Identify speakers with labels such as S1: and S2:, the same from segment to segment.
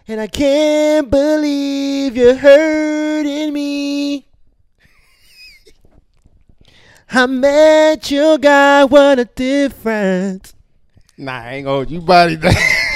S1: And I can't believe you're hurting me. I met your guy, what a difference.
S2: Nah, I ain't gonna hold you body that.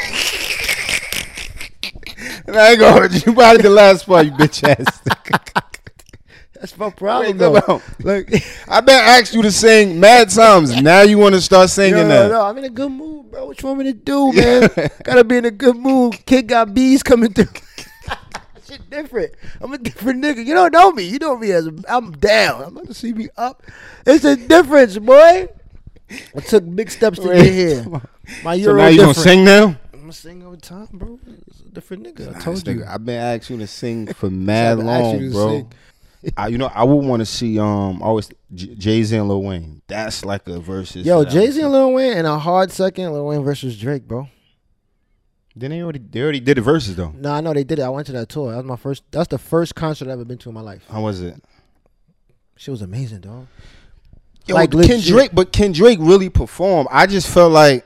S2: I ain't gonna hold you body the last part, you bitch ass.
S1: That's my problem,
S2: Wait,
S1: though. Like,
S2: I been asked you to sing mad times. Now you want to start singing that.
S1: No, I'm in a good mood, bro. What you want me to do, man? Gotta be in a good mood. Kid got bees coming through. Shit different. I'm a different nigga. You don't know me. You know me as I'm down. I'm about to see me up. It's a difference, boy. I took big steps to get here. My
S2: So now you gonna sing now?
S1: I'm gonna sing over time, bro. It's a different nigga. I told you.
S2: I've been asked you to sing for mad long, bro. I would want to see always Jay-Z and Lil Wayne. That's like a versus.
S1: Yo, Jay-Z and Lil Wayne and a hard second, Lil Wayne versus Drake, bro.
S2: Then they already did the verses though.
S1: No, I know they did it. I went to that tour. That's the first concert I've ever been to in my life.
S2: How was it?
S1: Shit was amazing, dog.
S2: Yo,
S1: like
S2: can Drake really perform? I just felt like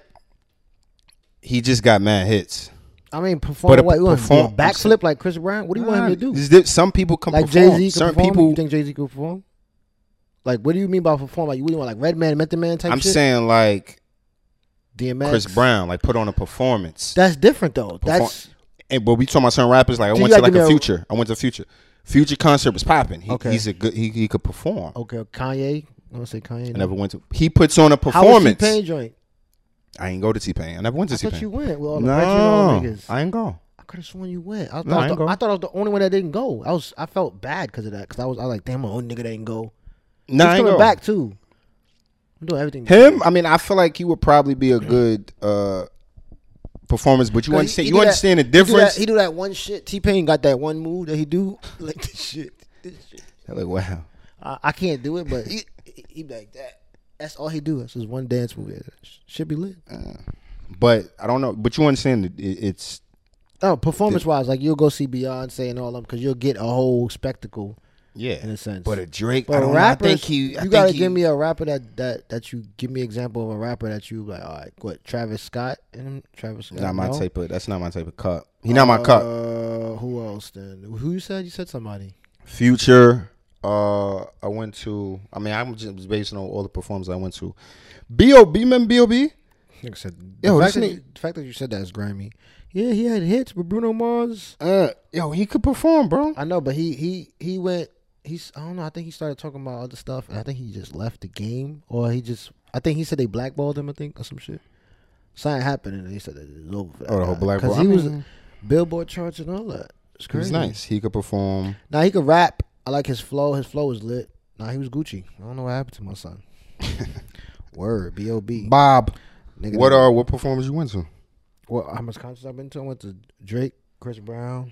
S2: he just got mad hits.
S1: I mean, perform what? You want him to do a backflip
S2: perform-
S1: like Chris Brown? What do you want him to do?
S2: Some people can
S1: Like
S2: perform.
S1: Jay-Z can
S2: Certain
S1: perform?
S2: people.
S1: You think Jay-Z can perform? Like, what do you mean by perform? Like, what do you want, like Redman, Method Man type
S2: I'm
S1: shit?
S2: saying like
S1: DMX.
S2: Chris Brown, like put on a performance.
S1: That's different, though. That's
S2: But we talking about certain rappers. Like I went to like a Future. I went to a Future. Future concert was popping.
S1: Okay.
S2: He's a good. He could perform.
S1: okay. Kanye. I want to say Kanye.
S2: I never went to. He puts on a
S1: How was
S2: performance.
S1: T-Pain joint?
S2: I ain't go to T-Pain. I never went to
S1: I
S2: T-Pain.
S1: thought you went with all the Reggie and all the niggas.
S2: I ain't go.
S1: I could have sworn you went. I
S2: No, I ain't go.
S1: thought I was the only one that didn't go. I felt bad because of that. Because I was like, damn, my own nigga that didn't go.
S2: Nah, I
S1: He's
S2: ain't
S1: coming
S2: go.
S1: back too. I'm doing everything.
S2: Him, I mean, I feel like he would probably be a good performance, but you understand. You understand the difference.
S1: He do that one shit. T-Pain got that one move that he do like this shit.
S2: Like wow.
S1: I can't do it, but he like that. That's all he do. That's his one dance move. Should be lit.
S2: But I don't know. But you understand it's.
S1: Oh, performance wise, like you'll go see Beyonce and all them because you'll get a whole spectacle.
S2: Yeah,
S1: in a sense.
S2: But a Drake,
S1: but
S2: I don't
S1: rappers,
S2: know. I think
S1: you gotta give me a rapper that you give me an example of a rapper that you like. All right, what Travis Scott and Travis Scott.
S2: Not my type of. That's not my type of cut. He not my cut.
S1: Who else then? Who you said? You said somebody.
S2: Future. I went to. I mean, I'm just based on all the performances I went to. B.O.B. Man, B.O.B.
S1: Like I said,
S2: Yo,
S1: the fact that you said that is grimy. Yeah, he had hits with Bruno Mars.
S2: Yo, he could perform, bro.
S1: I know, but he went. I don't know. I think he started talking about other stuff, and I think he just left the game, or I think he said they blackballed him. I think or some shit. Something happened, and he said that it was over. For that
S2: the whole blackball.
S1: Because he was Billboard charts and all that. It's crazy.
S2: He was nice. He could perform.
S1: Now he could rap. I like his flow. His flow was lit. Nah, he was Gucci. I don't know what happened to my son. Word, B.O.B.
S2: Bob.
S1: Nigga,
S2: What performance you went to?
S1: Well, how much concerts I've been to? I went to Drake, Chris Brown.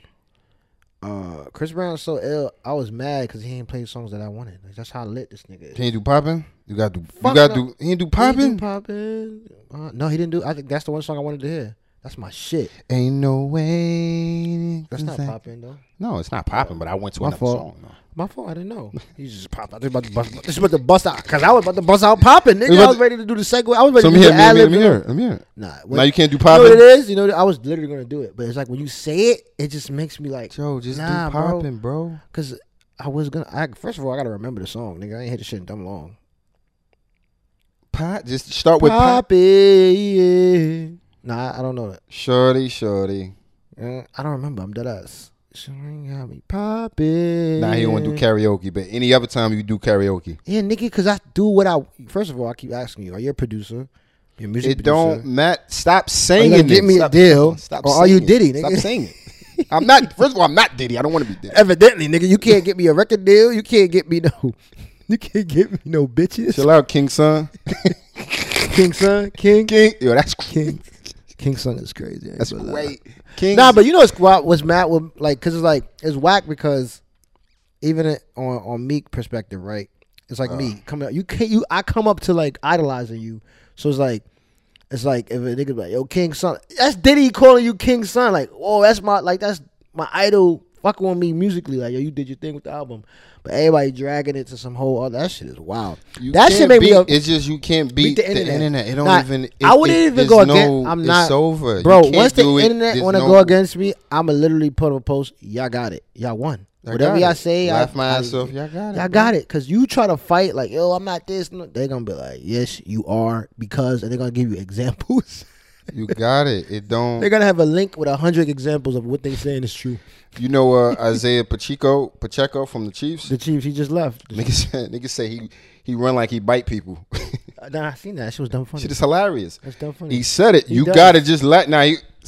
S1: Chris Brown was so ill. I was mad because he ain't play songs that I wanted. Like, that's how lit this nigga is.
S2: He ain't do poppin'? You got to do. He ain't do
S1: Poppin'?
S2: poppin'?
S1: No, he didn't do. I think that's the one song I wanted to hear. That's my shit.
S2: Ain't no way.
S1: That's not poppin' though.
S2: No, it's not poppin'. But I went to
S1: My
S2: another
S1: fault.
S2: song. Though.
S1: My fault. I didn't know. He just popped out. This about to bust out. Cause I was about to bust out poppin', nigga. I was ready to do the segue. I was ready
S2: So
S1: to do the ad-lib.
S2: let me hear it.
S1: Nah.
S2: Now you can't do
S1: You know what
S2: poppin'?
S1: it is? You know, I was literally gonna do it, but it's like when you say it, it just makes me like,
S2: Joe, just do
S1: nah,
S2: poppin', bro.
S1: Cause I was gonna. First of all, I gotta remember the song, nigga. I ain't hit the shit in dumb long.
S2: Pot. Just start with pop.
S1: Poppy. Nah, I don't know that.
S2: Shorty.
S1: I don't remember. I'm dead ass. Shorty got me poppin'.
S2: Nah, he don't want to do karaoke, but any other time you do karaoke.
S1: Yeah, nigga, cause I do what I. First of all, I keep asking you: are you a producer? You're a music
S2: It
S1: producer?
S2: don't, Matt. Stop
S1: Are
S2: singing.
S1: you gonna get me a deal?
S2: Stop
S1: Or are you
S2: singing.
S1: Diddy, nigga?
S2: Stop singing. I'm not. First of all, I'm not Diddy. I don't want to be Diddy.
S1: Evidently, nigga, you can't get me a record deal. You can't get me no. You can't get me no bitches.
S2: Chill out, King Son.
S1: King Son, King.
S2: Yo, that's
S1: King. King Son is crazy.
S2: That's great. King.
S1: Nah, but you know what's mad with like, cause it's like it's whack because even on Meek perspective, right? It's like me coming up. I come up to like idolizing you, so it's like if a nigga like yo King Son, that's Diddy calling you King Son. Like, oh, that's my idol fucking with me musically, like yo, you did your thing with the album, but everybody dragging it to some whole other. That shit is wild. That shit make me.
S2: It's just you can't beat the internet. It don't even.
S1: I wouldn't even go against. I'm not.
S2: It's over,
S1: bro. Once the internet want to go against me, I'ma literally put up a post. Y'all got it. Y'all won. Whatever y'all say,
S2: laugh my ass off. Y'all got it.
S1: Y'all got it. Cause you try to fight like, yo, I'm not this. They're gonna be like, yes, you are, because, and they're gonna give you examples.
S2: You got it. It don't.
S1: They're gonna have a link with 100 examples of what they saying is true.
S2: You know, Isaiah Pacheco from the Chiefs.
S1: The Chiefs, he just left.
S2: Niggas say he run like he bite people.
S1: Nah, I seen that. That shit was dumb funny.
S2: Shit is hilarious.
S1: That's dumb funny.
S2: He said it. You gotta just laugh. Now,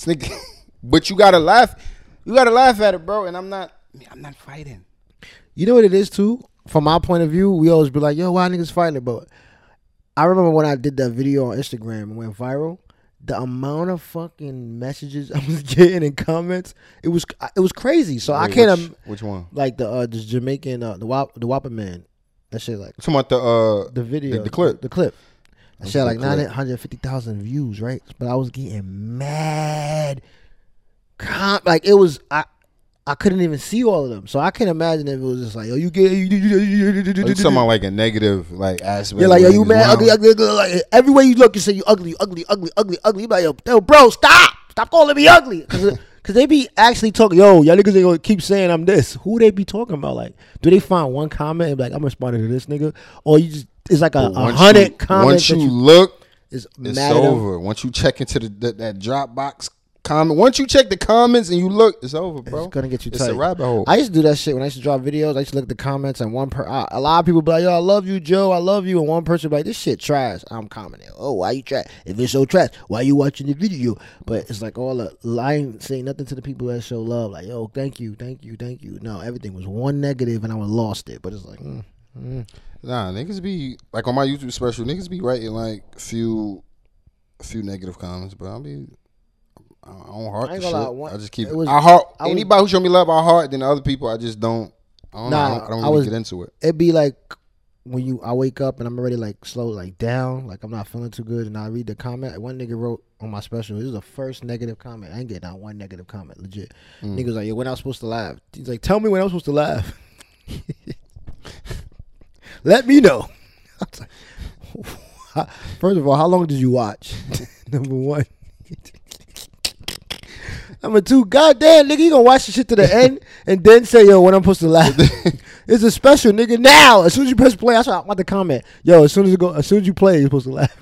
S2: but you gotta laugh. You gotta laugh at it, bro. And I'm not fighting.
S1: You know what it is too? From my point of view, we always be like, yo, why niggas fighting it? But I remember when I did that video on Instagram and went viral, the amount of fucking messages I was getting in comments, it was crazy. So I can't.
S2: Which one?
S1: Like the Jamaican, the Whopper man. That shit like.
S2: Talking about
S1: the video,
S2: the clip.
S1: The clip. That shit like 950,000 views, right? But I was getting mad. Like it was I couldn't even see all of them, so I can't imagine if it was just like, yo, you get
S2: you talking about like a negative like aspect.
S1: Yeah, like yo, you mad, ugly, like everywhere you look, you say you ugly. You be like, yo, bro, stop calling me ugly, cause they be actually talking. Yo, y'all niggas ain't gonna keep saying I'm this. Who they be talking about? Like, do they find one comment and be like, I'm responding to this nigga, or you just it's like a 100 comments.
S2: Once you look,
S1: it's
S2: over. Once you check into that Dropbox comment, once you check the comments and you look, it's over, bro.
S1: It's gonna get you tight.
S2: It's a rabbit hole.
S1: I used to do that shit when I used to drop videos. I used to look at the comments and a lot of people be like, yo, I love you, Joe, I love you, and one person be like, this shit trash. I'm commenting, oh, why you trash? If it's so trash, why you watching the video? But it's like all I ain't saying nothing to the people that show love, like, yo, thank you. No, everything was one negative and I would lost it. But it's like,
S2: Nah, niggas be like on my YouTube special, niggas be writing like a few negative comments, but I don't heart the shit. I just keep it. I heart anybody who show me love. I heart. Then other people, I just don't. I don't really get into it.
S1: It'd be like when I wake up and I'm already like slow, like down, like I'm not feeling too good, and I read the comment. One nigga wrote on my special, this is the first negative comment. I ain't getting out one negative comment, legit. Nigga was like, yo, when I was supposed to laugh? He's like, tell me when I'm supposed to laugh. Let me know. I was like, first of all, how long did you watch? Number one. Number two, goddamn, nigga, you gonna watch the shit to the end and then say, yo, when I'm supposed to laugh? It's a special, nigga. Now, as soon as you press play, that's what I want the comment. Yo, as soon as you play, you're supposed to laugh.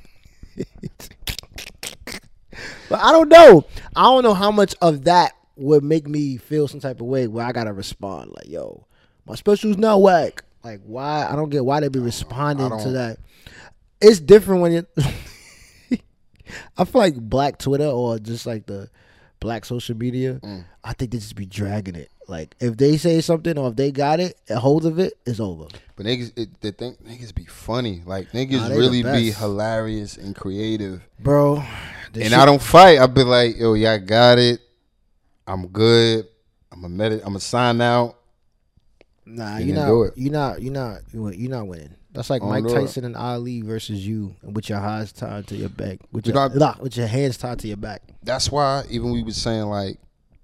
S1: But I don't know. I don't know how much of that would make me feel some type of way where I gotta respond. Like, yo, my special's not whack. Like, why? I don't get why they be responding to that. It's different when you. I feel like Black Twitter or just like the Black social media, I think they just be dragging it. Like if they say something or if they got it, a hold of it, it's over.
S2: But they think niggas be funny. Like niggas really be hilarious and creative,
S1: bro.
S2: And I don't fight. I be like, yo, y'all got it. I'm good. I'm gonna sign out.
S1: Nah, you're not winning. That's like Mike Tyson and Ali versus you, and with your hands tied to your back, with your hands tied to your back.
S2: That's why even we was saying like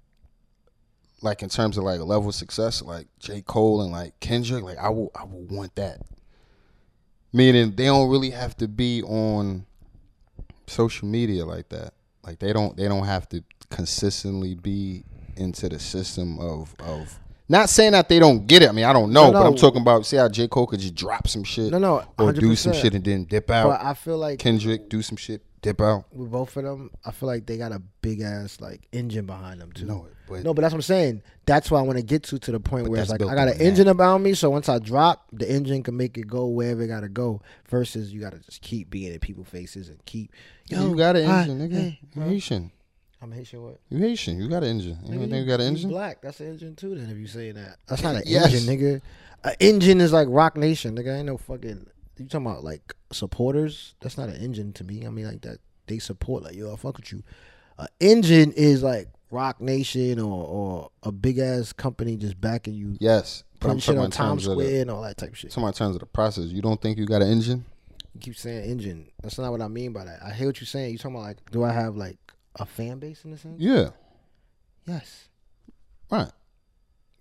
S2: in terms of like a level of success, like J. Cole and like Kendrick, like I will want that. Meaning they don't really have to be on social media like that. Like they don't have to consistently be into the system of. Not saying that they don't get it. I mean, I don't know, but I'm talking about see how J. Cole could just drop some shit,
S1: 100%.
S2: Or do some shit and then dip out.
S1: But I feel like
S2: Kendrick do some shit, dip out.
S1: With both of them, I feel like they got a big ass like engine behind them too.
S2: But
S1: that's what I'm saying. That's what I want to get to the point where it's like I got an engine about me, so once I drop, the engine can make it go wherever it gotta go. Versus you gotta just keep being in people's faces and keep.
S2: You got an engine, nigga. You Haitian.
S1: I'm Haitian. What?
S2: You Haitian. You got an engine. You think you got an engine?
S1: Black. That's an engine too. Then if you say that, that's not an engine, nigga. An engine is like Rock Nation, nigga. Ain't no fucking. You talking about like supporters? That's not an engine to me. I mean like that they support. Like yo, I fuck with you. An engine is like Rock Nation or a big ass company just backing you.
S2: Yes.
S1: Putting shit on Times Square and all that type of shit.
S2: Talking about in terms of the process. You don't think you got an engine?
S1: You keep saying engine. That's not what I mean by that. I hear what you're saying. You talking about like, do I have like a fan base in a sense?
S2: Yeah.
S1: Yes.
S2: Right.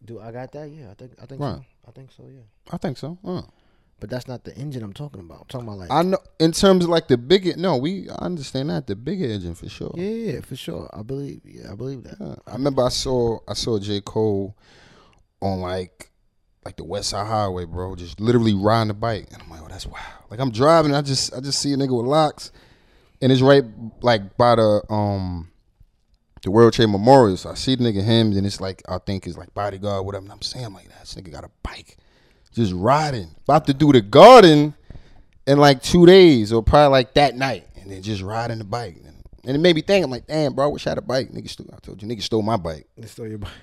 S1: Do I got that? Yeah, I think
S2: Right.
S1: so. I think so. Yeah.
S2: I think so.
S1: But that's not the engine I'm talking about. I'm talking about like.
S2: I know in terms of like the bigger. No, I understand that the bigger engine for sure.
S1: Yeah, for sure. I believe that.
S2: Yeah. I remember I saw J. Cole on like the West Side Highway, bro, just literally riding the bike, and I'm like, oh, that's wild. Like I'm driving, I just see a nigga with locks, and it's right like by the World Trade Memorial. So I see the nigga him, and it's like I think it's like bodyguard, whatever. And I'm saying like, this nigga got a bike, just riding, about to do the garden in like 2 days or probably like that night, and then just riding the bike. And it made me think, I'm like, damn, bro, I wish I had a bike. I told you, niggas stole my bike.
S1: They stole your bike.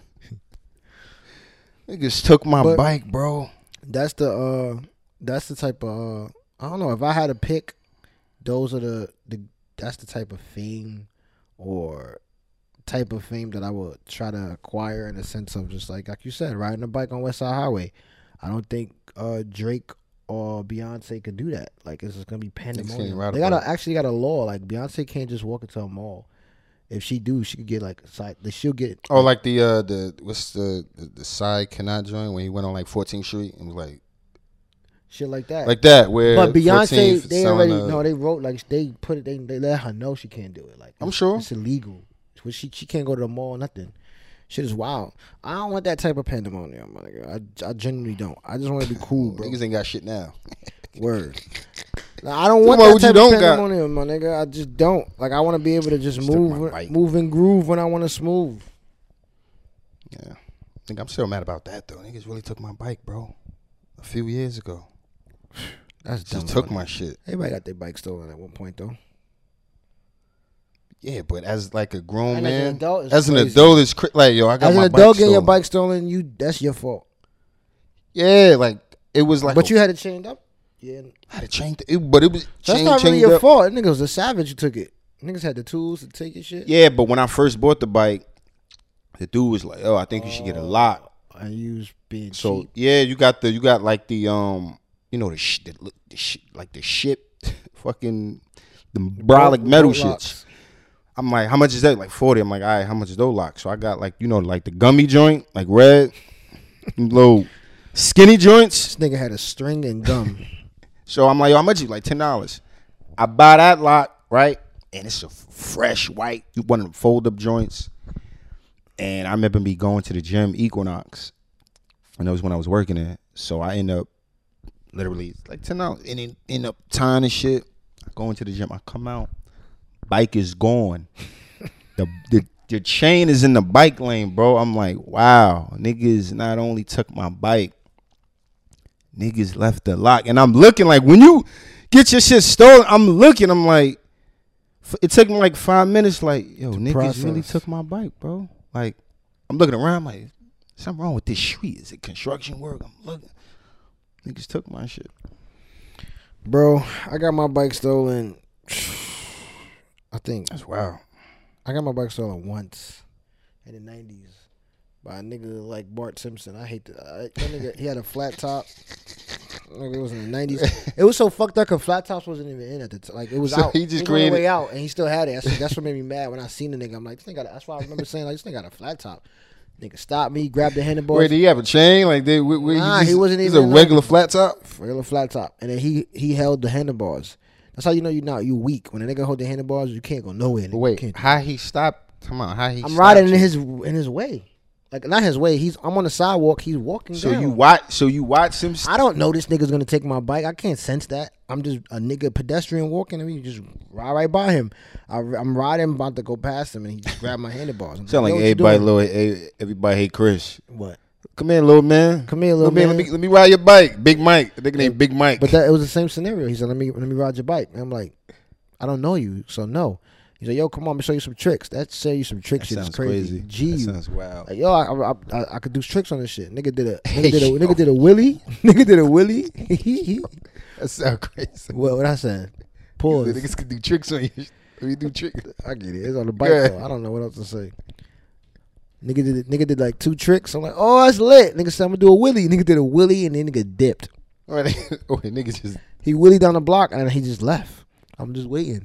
S2: Niggas took my bike, bro.
S1: That's the type of I don't know, if I had to pick, those are that's the type of fame or type of fame that I would try to acquire, in the sense of just like you said, riding a bike on West Side Highway. I don't think Drake or Beyonce could do that. Like, it's just gonna be pandemonium. They got a law, like Beyonce can't just walk into a mall. If she do, she could get like side. She'll get.
S2: Oh, like the what's the side cannot join when he went on like 14th Street and was like
S1: shit like that.
S2: Like that, where.
S1: But Beyonce, they already they wrote like they put it. They let her know she can't do it. Like,
S2: I'm sure
S1: it's illegal. She can't go to the mall. Nothing. Shit is wild. I don't want that type of pandemonium, my nigga. I genuinely don't. I just want to be cool, bro.
S2: Niggas ain't got shit now.
S1: Word. Now, I don't want that type of pandemonium, my nigga. I just don't. Like, I want to be able to just move and groove when I want to smooth.
S2: Yeah. I think I'm still mad about that, though. Niggas really took my bike, bro. A few years ago.
S1: That's dumb.
S2: Just took my shit.
S1: Everybody got their bike stolen at one point, though.
S2: Yeah, but as like a grown man,
S1: as an
S2: adult, it's like, yo, I got my bike stolen. As an
S1: adult getting your bike stolen, that's your fault.
S2: Yeah, like, it was like.
S1: But you had it chained up? Yeah.
S2: I had it chained but it was
S1: that's not really your fault. That nigga was a savage who took it. Niggas had the tools to take your shit.
S2: Yeah, but when I first bought the bike, the dude was like, "Oh, I think you should get a lock."
S1: And you was being
S2: so
S1: cheap.
S2: Yeah, you got like the you know the ship fucking the brolic metal shits. I'm like, how much is that? Like 40. I'm like, all right, how much is those locks? So I got like, you know, like the gummy joint, like red, little skinny joints.
S1: This nigga had a string and gum.
S2: So I'm like, yo, how much is it? Like $10. I buy that lock, right? And it's a fresh white, one of them fold up joints. And I remember me going to the gym, Equinox. And that was when I was working there. So I end up literally, it's like $10. And then end up tying and shit. I go into the gym, I come out. Bike is gone. The chain is in the bike lane, bro. I'm like, wow, niggas not only took my bike, niggas left the lock. And I'm looking like, when you get your shit stolen, I'm like, it took me like 5 minutes, like, yo, niggas really took my bike, bro. Like, I'm looking around, I'm like, something wrong with this street. Is it construction work? I'm looking. Niggas took my shit.
S1: Bro, I got my bike stolen. I think
S2: that's wild.
S1: I got my bike stolen once in the 90s by a nigga like Bart Simpson. I hate that nigga. He had a flat top. It was in the 90s. It was so fucked up because flat tops wasn't even in at the time. Like, it was so out. He just created way out, and he still had it. That's what made me mad when I seen the nigga. I'm like, this nigga. That's why I remember saying, like, this nigga got a flat top. Nigga stopped me, grabbed the handlebars.
S2: Wait, did he have a chain? Like, he wasn't even. He's a regular flat top.
S1: Regular flat top, and then he held the handlebars. That's how you know you weak. When a nigga hold the handlebars, you can't go nowhere.
S2: But wait, how he stopped? Come on, how he?
S1: I'm riding in his way, like not his way. I'm on the sidewalk. He's walking.
S2: So
S1: down.
S2: you watch him.
S1: I don't know this nigga's gonna take my bike. I can't sense that. I'm just a nigga pedestrian walking, and you just ride right by him. I'm riding, about to go past him, and he just grabbed my handlebars.
S2: Sound like everybody hate Chris.
S1: What?
S2: Come here, little man.
S1: Come here, little man.
S2: Let me ride your bike. Big Mike. The nigga named Big Mike.
S1: But it was the same scenario. He said, let me ride your bike. And I'm like, I don't know you, so no. He's like, yo, come on, let me show you some tricks. That show you some tricks shit is crazy.
S2: That sounds wild.
S1: Like, yo, I could do tricks on this shit. Nigga did a willy. Nigga did a willy.
S2: That sounds crazy.
S1: What I said? Pause.
S2: Niggas could do tricks on you. Let me do tricks.
S1: I get it. It's on the bike though. I don't know what else to say. Nigga did like 2 tricks. I'm like, oh, that's lit. Nigga said, I'm gonna do a willy. Nigga did a willy and then nigga dipped.
S2: Nigga just.
S1: He willy down the block and he just left. I'm just waiting.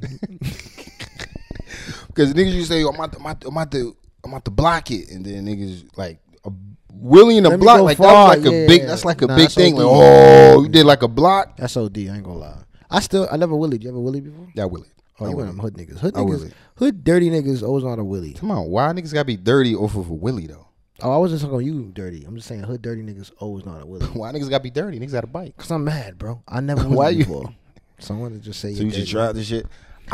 S2: Because niggas used to say, I'm about to block it. And then niggas like Willie in a
S1: Let me
S2: block,
S1: go
S2: like
S1: far,
S2: that was like a
S1: yeah.
S2: big. That's like a
S1: Nah,
S2: big
S1: that's
S2: thing.
S1: OD.
S2: Like, oh, you did like a block.
S1: That's OD. I ain't gonna lie. I never willied. You ever willied before?
S2: Yeah, Willie.
S1: Oh,
S2: I
S1: you one
S2: willied.
S1: of them hood niggas. Hood
S2: I
S1: niggas.
S2: willied.
S1: Hood dirty niggas always on a willy.
S2: Come on, why niggas gotta be dirty off of a Willie though?
S1: Oh, I wasn't talking you dirty. I'm just saying hood dirty niggas always on a willy.
S2: Why niggas gotta be dirty? Niggas got a bike.
S1: Cause I'm mad, bro. I never
S2: Why
S1: willied
S2: you-
S1: before. So I wanted to just say
S2: So you
S1: dirty.
S2: just tried this shit.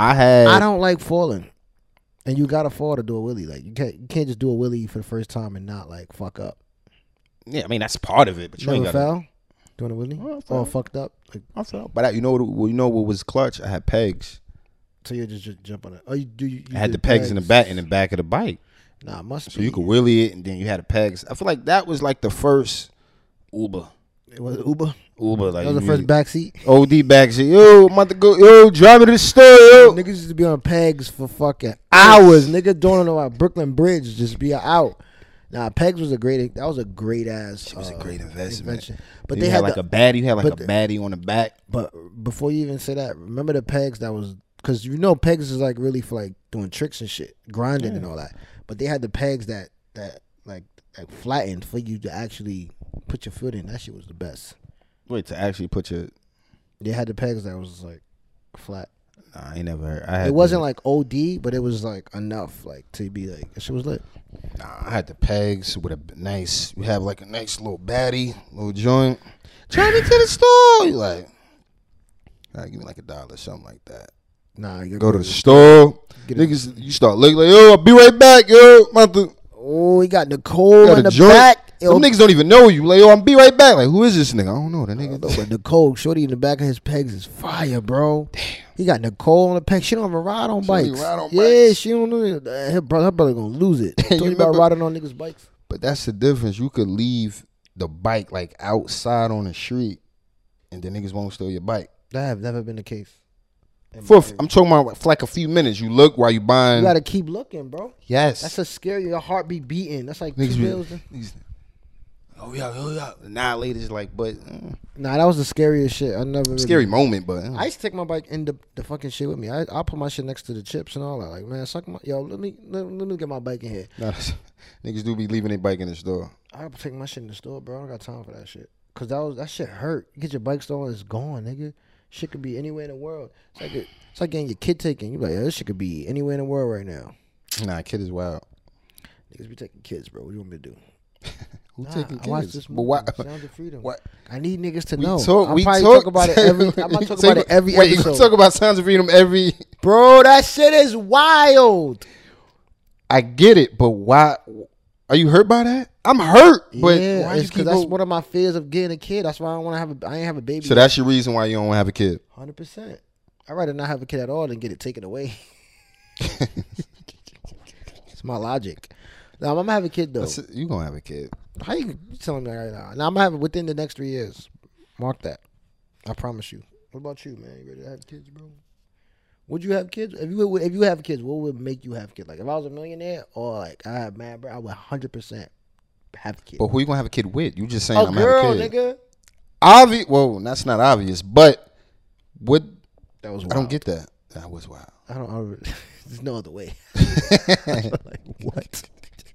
S2: I
S1: don't like falling, and you gotta fall to do a willy. Like you can't just do a willy for the first time and not like fuck up.
S2: Yeah, I mean that's part of it, but you
S1: Never
S2: ain't got.
S1: fell doing a willy.
S2: Oh, I fell.
S1: All fucked up. Like,
S2: I felt, but you know what was clutch? I had pegs.
S1: so you just jump on it. Oh, you do. You
S2: I had
S1: did
S2: the pegs in the back of the bike,
S1: Nah, it must
S2: so
S1: be.
S2: you could wheelie it, and then you had the pegs. I feel like that was like the first Uber.
S1: It was Uber.
S2: Like
S1: That was the first backseat.
S2: OD back shit. Yo, I'm about to go. Yo, drive me to the store. Yo.
S1: Niggas used to be on pegs for fucking hours. Nigga don't know about Brooklyn Bridge just be out. Nah, pegs was a great ass.
S2: It was a great investment.
S1: invention. But
S2: You
S1: they
S2: had
S1: had
S2: like
S1: the,
S2: a baddie. You had like a
S1: but-
S2: baddie on the back.
S1: But before you even say that, remember the pegs that was because you know pegs is like really for like doing tricks and shit, grinding and all that. But they had the pegs that like flattened for you to actually put your foot in. That shit was the best.
S2: Wait, to actually put your.
S1: They had the pegs that was like flat.
S2: Nah, I ain't never heard.
S1: It wasn't like OD, but it was like enough like to be like that shit was lit.
S2: Nah, I had the pegs with a nice. We have like a nice little baddie, little joint. Drive me to the store. You like, all right, give me like $1, something like that.
S1: Nah, you
S2: Go to the store.
S1: Get it.
S2: Niggas, you start looking like, yo, I'll be right back, yo. About to,
S1: Oh, he got Nicole
S2: got
S1: in
S2: a
S1: the
S2: joint.
S1: back. Yo,
S2: Some niggas don't even know you. Like, yo, I'll be right back. Like, who is this nigga? I don't know. That nigga.
S1: but Nicole, shorty in the back of his pegs is fire, bro. Damn. He got Nicole on the peg. She don't even ride on
S2: She don't
S1: bikes.
S2: even ride on
S1: Yeah,
S2: bikes.
S1: she don't know. Her brother gonna lose it.
S2: You
S1: Told you about
S2: remember-
S1: riding on niggas' bikes.
S2: But that's the difference. You could leave the bike like outside on the street, and the niggas won't steal your bike.
S1: That have never been the case.
S2: I'm talking about for like a few minutes. You look while you buying.
S1: You gotta keep looking, bro.
S2: Yes.
S1: That's a scary. Your heart be beating. That's like 2
S2: Niggas be-
S1: bills.
S2: niggas- oh yeah. Now ladies like, but
S1: Nah, that was the scariest shit. I never. Really,
S2: scary moment. But
S1: I used to take my bike in the fucking shit with me. I'll put my shit next to the chips and all that. Like, man, suck my let me get my bike in here.
S2: niggas do be leaving their bike in the store.
S1: I'll take my shit in the store, bro. I don't got time for that shit. Cause that shit hurt. You get your bike stolen, it's gone, nigga. Shit could be anywhere in the world. It's like getting your kid taken. You like, this shit could be anywhere in the world right now.
S2: Nah, kid is wild.
S1: Niggas be taking kids, bro. What you want me to do?
S2: Who
S1: Nah,
S2: taking
S1: I watched
S2: kids?
S1: this
S2: But
S1: movie,
S2: why?
S1: Sounds of Freedom.
S2: What?
S1: I need niggas to
S2: We
S1: know.
S2: talk.
S1: I'll
S2: We
S1: probably
S2: talk.
S1: talk about it every. I'm gonna talk about it every
S2: Wait, you
S1: episode.
S2: talk about Sounds of Freedom every.
S1: Bro, that shit is wild.
S2: I get it, but why? Are you hurt by that? I'm hurt, but
S1: Yeah,
S2: why you
S1: it's
S2: keep
S1: because that's
S2: go-
S1: one of my fears of getting a kid. That's why I don't want to have I ain't have a baby.
S2: So that's your reason why you don't want to have a kid.
S1: 100%. I'd rather not have a kid at all than get it taken away. It's my logic. Now, I'm gonna have a kid though.
S2: You gonna have a kid?
S1: How you telling me that right now? Now I'm gonna have it within the next 3 years. Mark that. I promise you. What about you, man? You ready to have kids, bro? Would you have kids? If you have kids, what would make you have kids? Like if I was a millionaire or like I have man, bro, I would 100% have a kid.
S2: But who you gonna have a kid with? You just saying
S1: A
S2: I'm
S1: girl,
S2: having a kid.
S1: nigga.
S2: Obvious. Well, that's not obvious, but what?
S1: That was
S2: I
S1: wild.
S2: don't get that. That was wild.
S1: I don't. There's no other way. Like what?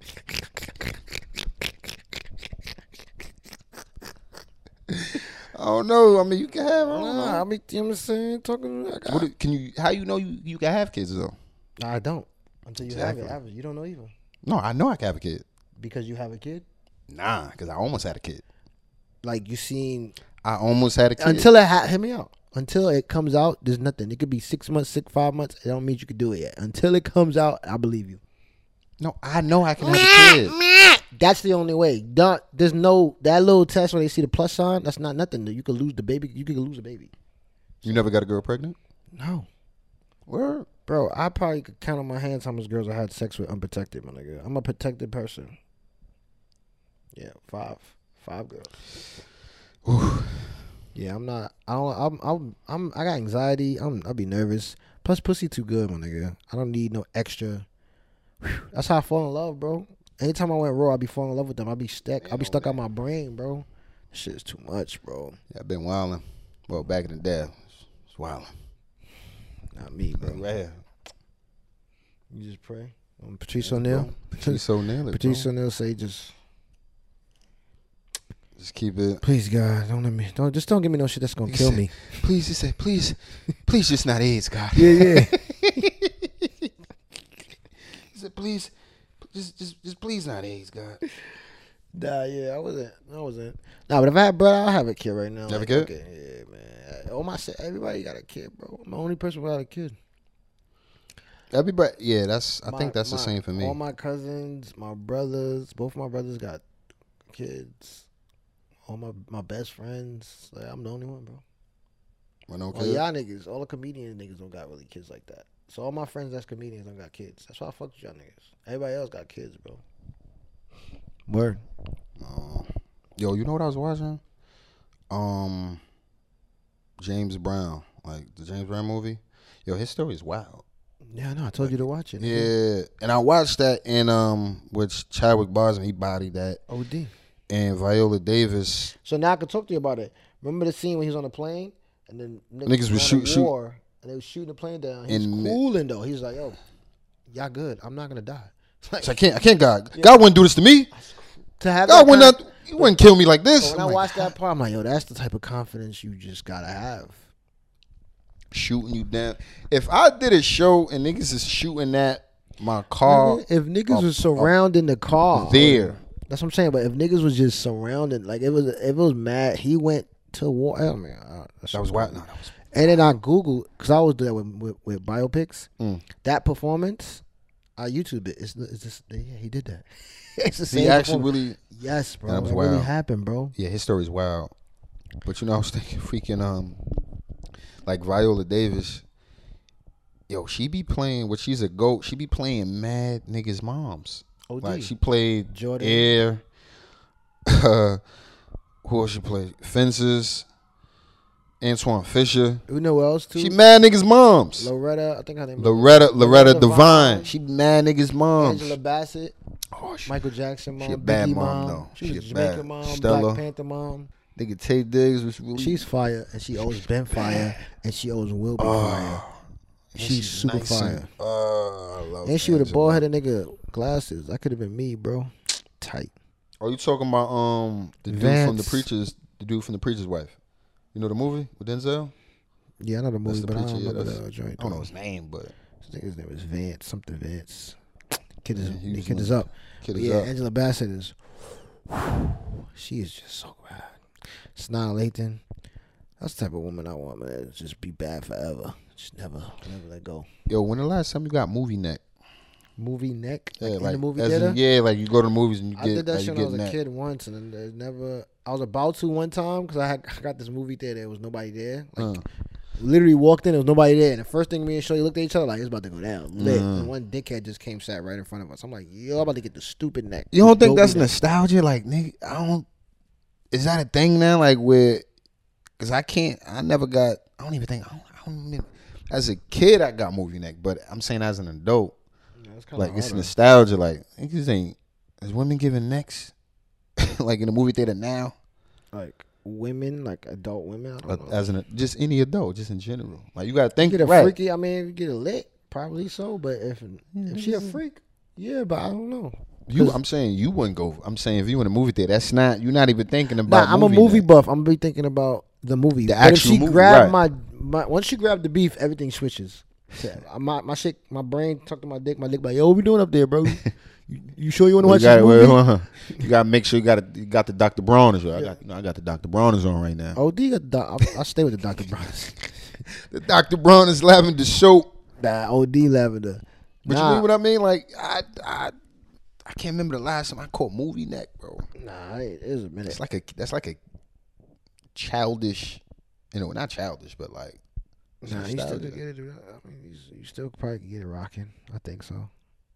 S2: I don't know. I mean, you can have. I don't
S1: Nah,
S2: know.
S1: I mean, you know what I'm saying? Talking.
S2: Can you? How you know you can have kids though?
S1: Nah, I don't. Until you have
S2: Exactly.
S1: it. You don't know either.
S2: No, I know I can have a kid.
S1: Because you have a kid?
S2: Nah, because I almost had a kid.
S1: Like you seen
S2: I almost had a kid.
S1: until it hear me out. Until it comes out, there's nothing. It could be 6 months, 5 months. It don't mean you could do it yet. Until it comes out, I believe you.
S2: No, I know I can have a kid.
S1: That's the only way. There's no that little test when they see the plus sign. That's not nothing. You could lose the baby. You could lose a baby.
S2: You never got a girl pregnant?
S1: No,
S2: Word.
S1: bro. I probably could count on my hands how much girls I had sex with unprotected, my nigga. I'm a protected person. Yeah, five girls.
S2: Whew.
S1: Yeah, I'm not. I don't. I got anxiety. I'll be nervous. Plus, pussy too good, my nigga. I don't need no extra. Whew. That's how I fall in love, bro. Anytime I went raw, I'd be falling in love with them. I'd be stuck. I'd be stuck out my brain, bro. This shit is too much, bro.
S2: Yeah, I've been wilding. Well, back in the day, it's wilding.
S1: Not me, bro.
S2: Right here.
S1: You just pray. Patrice O'Neal.
S2: Patrice O'Neal.
S1: Patrice O'Neal say just
S2: Just keep it.
S1: Please, God, don't give me no shit that's gonna kill me.
S2: Please, he said, please, just not AIDS, God.
S1: Yeah.
S2: He said, please, just please not AIDS, God.
S1: Nah, yeah, I wasn't. Nah, but if I had brother, I'll have a kid right now.
S2: You have a kid?
S1: Okay, yeah, man. Everybody got a kid, bro. I'm the only person without a kid.
S2: Everybody, yeah, I think that's the same for me.
S1: All my cousins, my brothers, both my brothers got kids. All my best friends, like, I'm the only one, bro.
S2: No
S1: all
S2: kid?
S1: y'all niggas, all the comedian niggas don't got really kids like that. So all my friends that's comedians don't got kids. That's why I fuck with y'all niggas. Everybody else got kids, bro. Word.
S2: Yo, you know what I was watching? James Brown, like the James Brown movie. Yo, his story is wild.
S1: Yeah, I know. I told you to watch it.
S2: Yeah, and I watched that in with Chadwick Boseman. He bodied that.
S1: OD.
S2: And Viola Davis.
S1: So now I can talk to you about it. Remember the scene when he was on the plane and then
S2: niggas was shoot,
S1: and they was shooting the plane down. He's cooling though. He's like, yo, y'all good. I'm not gonna die. Like,
S2: so I can't God. Yeah. God wouldn't do this to me.
S1: To have
S2: God wouldn't kill me like this.
S1: When I watched that part, I'm like, yo, that's the type of confidence you just gotta have.
S2: Shooting you down. If I did a show and niggas is shooting at my car,
S1: if niggas was surrounding the car
S2: there.
S1: That's what I'm saying. But if niggas was just surrounding, like if it was mad, he went to war. I mean,
S2: that was wild. No, that was.
S1: And then I Googled, because I always do that with biopics. That performance, I YouTubed it. It's just, yeah, he did that. It's the same.
S2: He actually really.
S1: Yes, bro.
S2: That was
S1: wild. Really happened, bro.
S2: Yeah, his story's wild. But you know, I was thinking, freaking like Viola Davis. Yo, she be playing. What she's a GOAT. She be playing mad niggas' moms.
S1: OD.
S2: Like she played
S1: Jordan.
S2: Air. Who else she played? Fences. Antoine Fisher.
S1: You know who else too?
S2: She mad niggas' moms.
S1: Loretta, I think her name is
S2: Loretta Devine. She mad niggas' moms.
S1: Angela Bassett.
S2: Oh,
S1: Michael Jackson mom.
S2: She a bad
S1: Biggie
S2: mom though.
S1: She was
S2: a
S1: Jamaican
S2: bad
S1: mom.
S2: Stella.
S1: Black Panther mom.
S2: Nigga Tay Diggs was really.
S1: She's fire, and she always been fire, and she always will be fire. She's super
S2: nice
S1: fire.
S2: I love.
S1: And she with a bald headed nigga glasses. That could have been me, bro. Tight.
S2: Are you talking about the dude from the Preacher's? The dude from the Preacher's Wife. You know the movie with Denzel?
S1: Yeah, I know the movie, but I don't remember
S2: the
S1: joint.
S2: I don't know his name, but
S1: his name is Vance. Something Vance. Kid is up.
S2: Kid is up.
S1: Angela Bassett is. She is just so bad. Sanaa Lathan. That's the type of woman I want, man. Just be bad forever. Just never let go.
S2: Yo, when the last time you got movie neck?
S1: Movie neck?
S2: Yeah,
S1: like in the movie theater?
S2: Yeah, like you go to the movies and you get.
S1: I did that shit when I was
S2: neck.
S1: a kid once, and then never. I was about to one time because I got this movie theater. There was nobody there. Like, literally walked in, there was nobody there, and the first thing me and Shorty looked at each other like it's about to go down. Lit. And one dickhead just came, sat right in front of us. I'm like, yo, I'm about to get the stupid neck.
S2: You don't think that's nostalgia? Like, nigga, I don't. Is that a thing now? Like, where? Because I don't even think. As a kid, I got movie neck, but I'm saying as an adult, like it's nostalgia. Like, niggas ain't. Is women giving necks? Like in the movie theater now?
S1: Like women, like adult women. I don't know.
S2: As just any adult, just in general. Like you gotta think.
S1: You get a
S2: right.
S1: freaky. I mean, if you get a lick, probably so. But if she a freak, yeah. But I don't know.
S2: I'm saying you wouldn't go. I'm saying if you in a movie theater, that's not. You're not even thinking about.
S1: Nah, I'm a movie buff. I'm gonna be thinking about the movie.
S2: The actual
S1: if she
S2: movie,
S1: grabbed
S2: right.
S1: my once she grabbed the beef, everything switches. My shit, my brain tucked to my dick like, yo, what we doing up there, bro? You sure you want to watch this movie?
S2: You gotta make sure you got the Dr. Broners. Right? I got the Dr. Broners on right now.
S1: OD got I stay with the Dr. Broners.
S2: The Dr. Broners lavender soap.
S1: That OD lavender.
S2: But you know what I mean? Like I can't remember the last time I caught movie neck, bro.
S1: Nah, it is a minute.
S2: That's like a childish, not childish, but like.
S1: Nah, you still could get it. I mean, you still probably could get it rocking. I think so.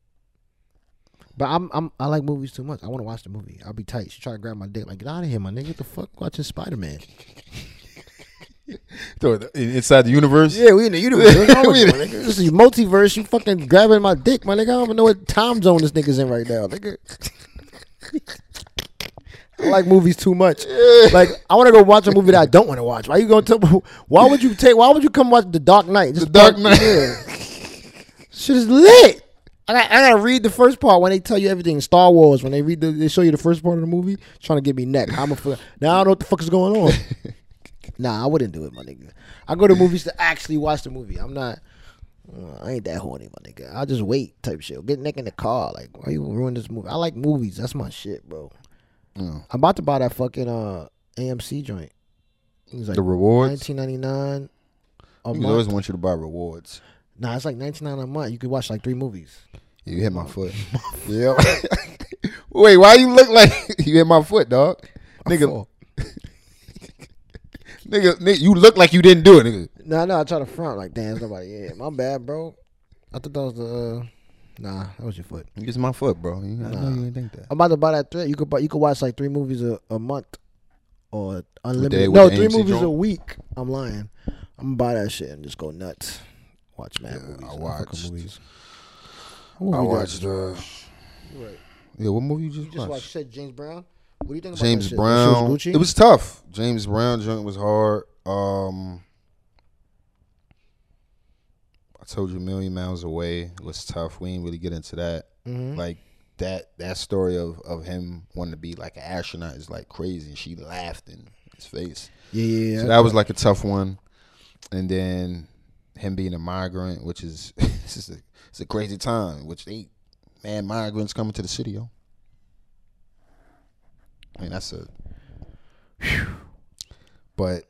S1: But I like movies too much. I want to watch the movie. I'll be tight. She try to grab my dick. Like, get out of here, my nigga. What the fuck? Watching Spider-Man.
S2: Inside the universe?
S1: Yeah, we in the universe. This is multiverse. You fucking grabbing my dick, my nigga. I don't even know what time zone this nigga's in right now, nigga. I like movies too much. Like, I want to go watch a movie that I don't want to watch. Why you gonna tell me? Why would you come watch The Dark Knight?
S2: The Dark Knight.
S1: Yeah. Shit is lit. I gotta read the first part when they tell you everything. Star Wars, when they show you the first part of the movie, trying to get me neck. Now I don't know what the fuck is going on. Nah, I wouldn't do it, my nigga. I go to movies to actually watch the movie. I ain't that horny, my nigga. I'll just wait type shit. Get neck in the car. Like, why you ruin this movie? I like movies. That's my shit, bro. I'm about to buy that fucking AMC joint. It was like
S2: the rewards,
S1: $19.99 a month.
S2: always want you to buy rewards.
S1: Nah, it's like $19.99 a month. You could watch like 3 movies.
S2: You hit my foot. Yeah. Wait, why you look like you hit my foot, dog? Nigga, nigga, you look like you didn't do it, nigga.
S1: No, I try to front like, damn, nobody. Yeah, my bad, bro. I thought that was the. Nah, that was your foot.
S2: It's my foot, bro. I know you didn't think that.
S1: I'm about to buy that thread. You could watch like 3 movies a month, or unlimited.
S2: With
S1: No,
S2: the
S1: 3
S2: AMC
S1: movies
S2: joint?
S1: a week. I'm lying. I'm gonna buy that shit and just go nuts. Watch mad movies.
S2: I watched.
S1: Movies.
S2: I watched.
S1: Right.
S2: Yeah, what movie you
S1: You
S2: just
S1: just
S2: watched?
S1: watched. You said James Brown. What do you think about
S2: James
S1: that shit?
S2: Brown.
S1: That shit was Gucci?
S2: It was tough. James Brown joint was hard. I told you, Million Miles Away was tough. We ain't really get into that.
S1: Mhm.
S2: Like that story of him wanting to be like an astronaut is like crazy. And she laughed in his face.
S1: Yeah.
S2: So that was like a tough one. And then him being a migrant, which is it's a crazy time. Which migrants coming to the city, yo. I mean, that's a. But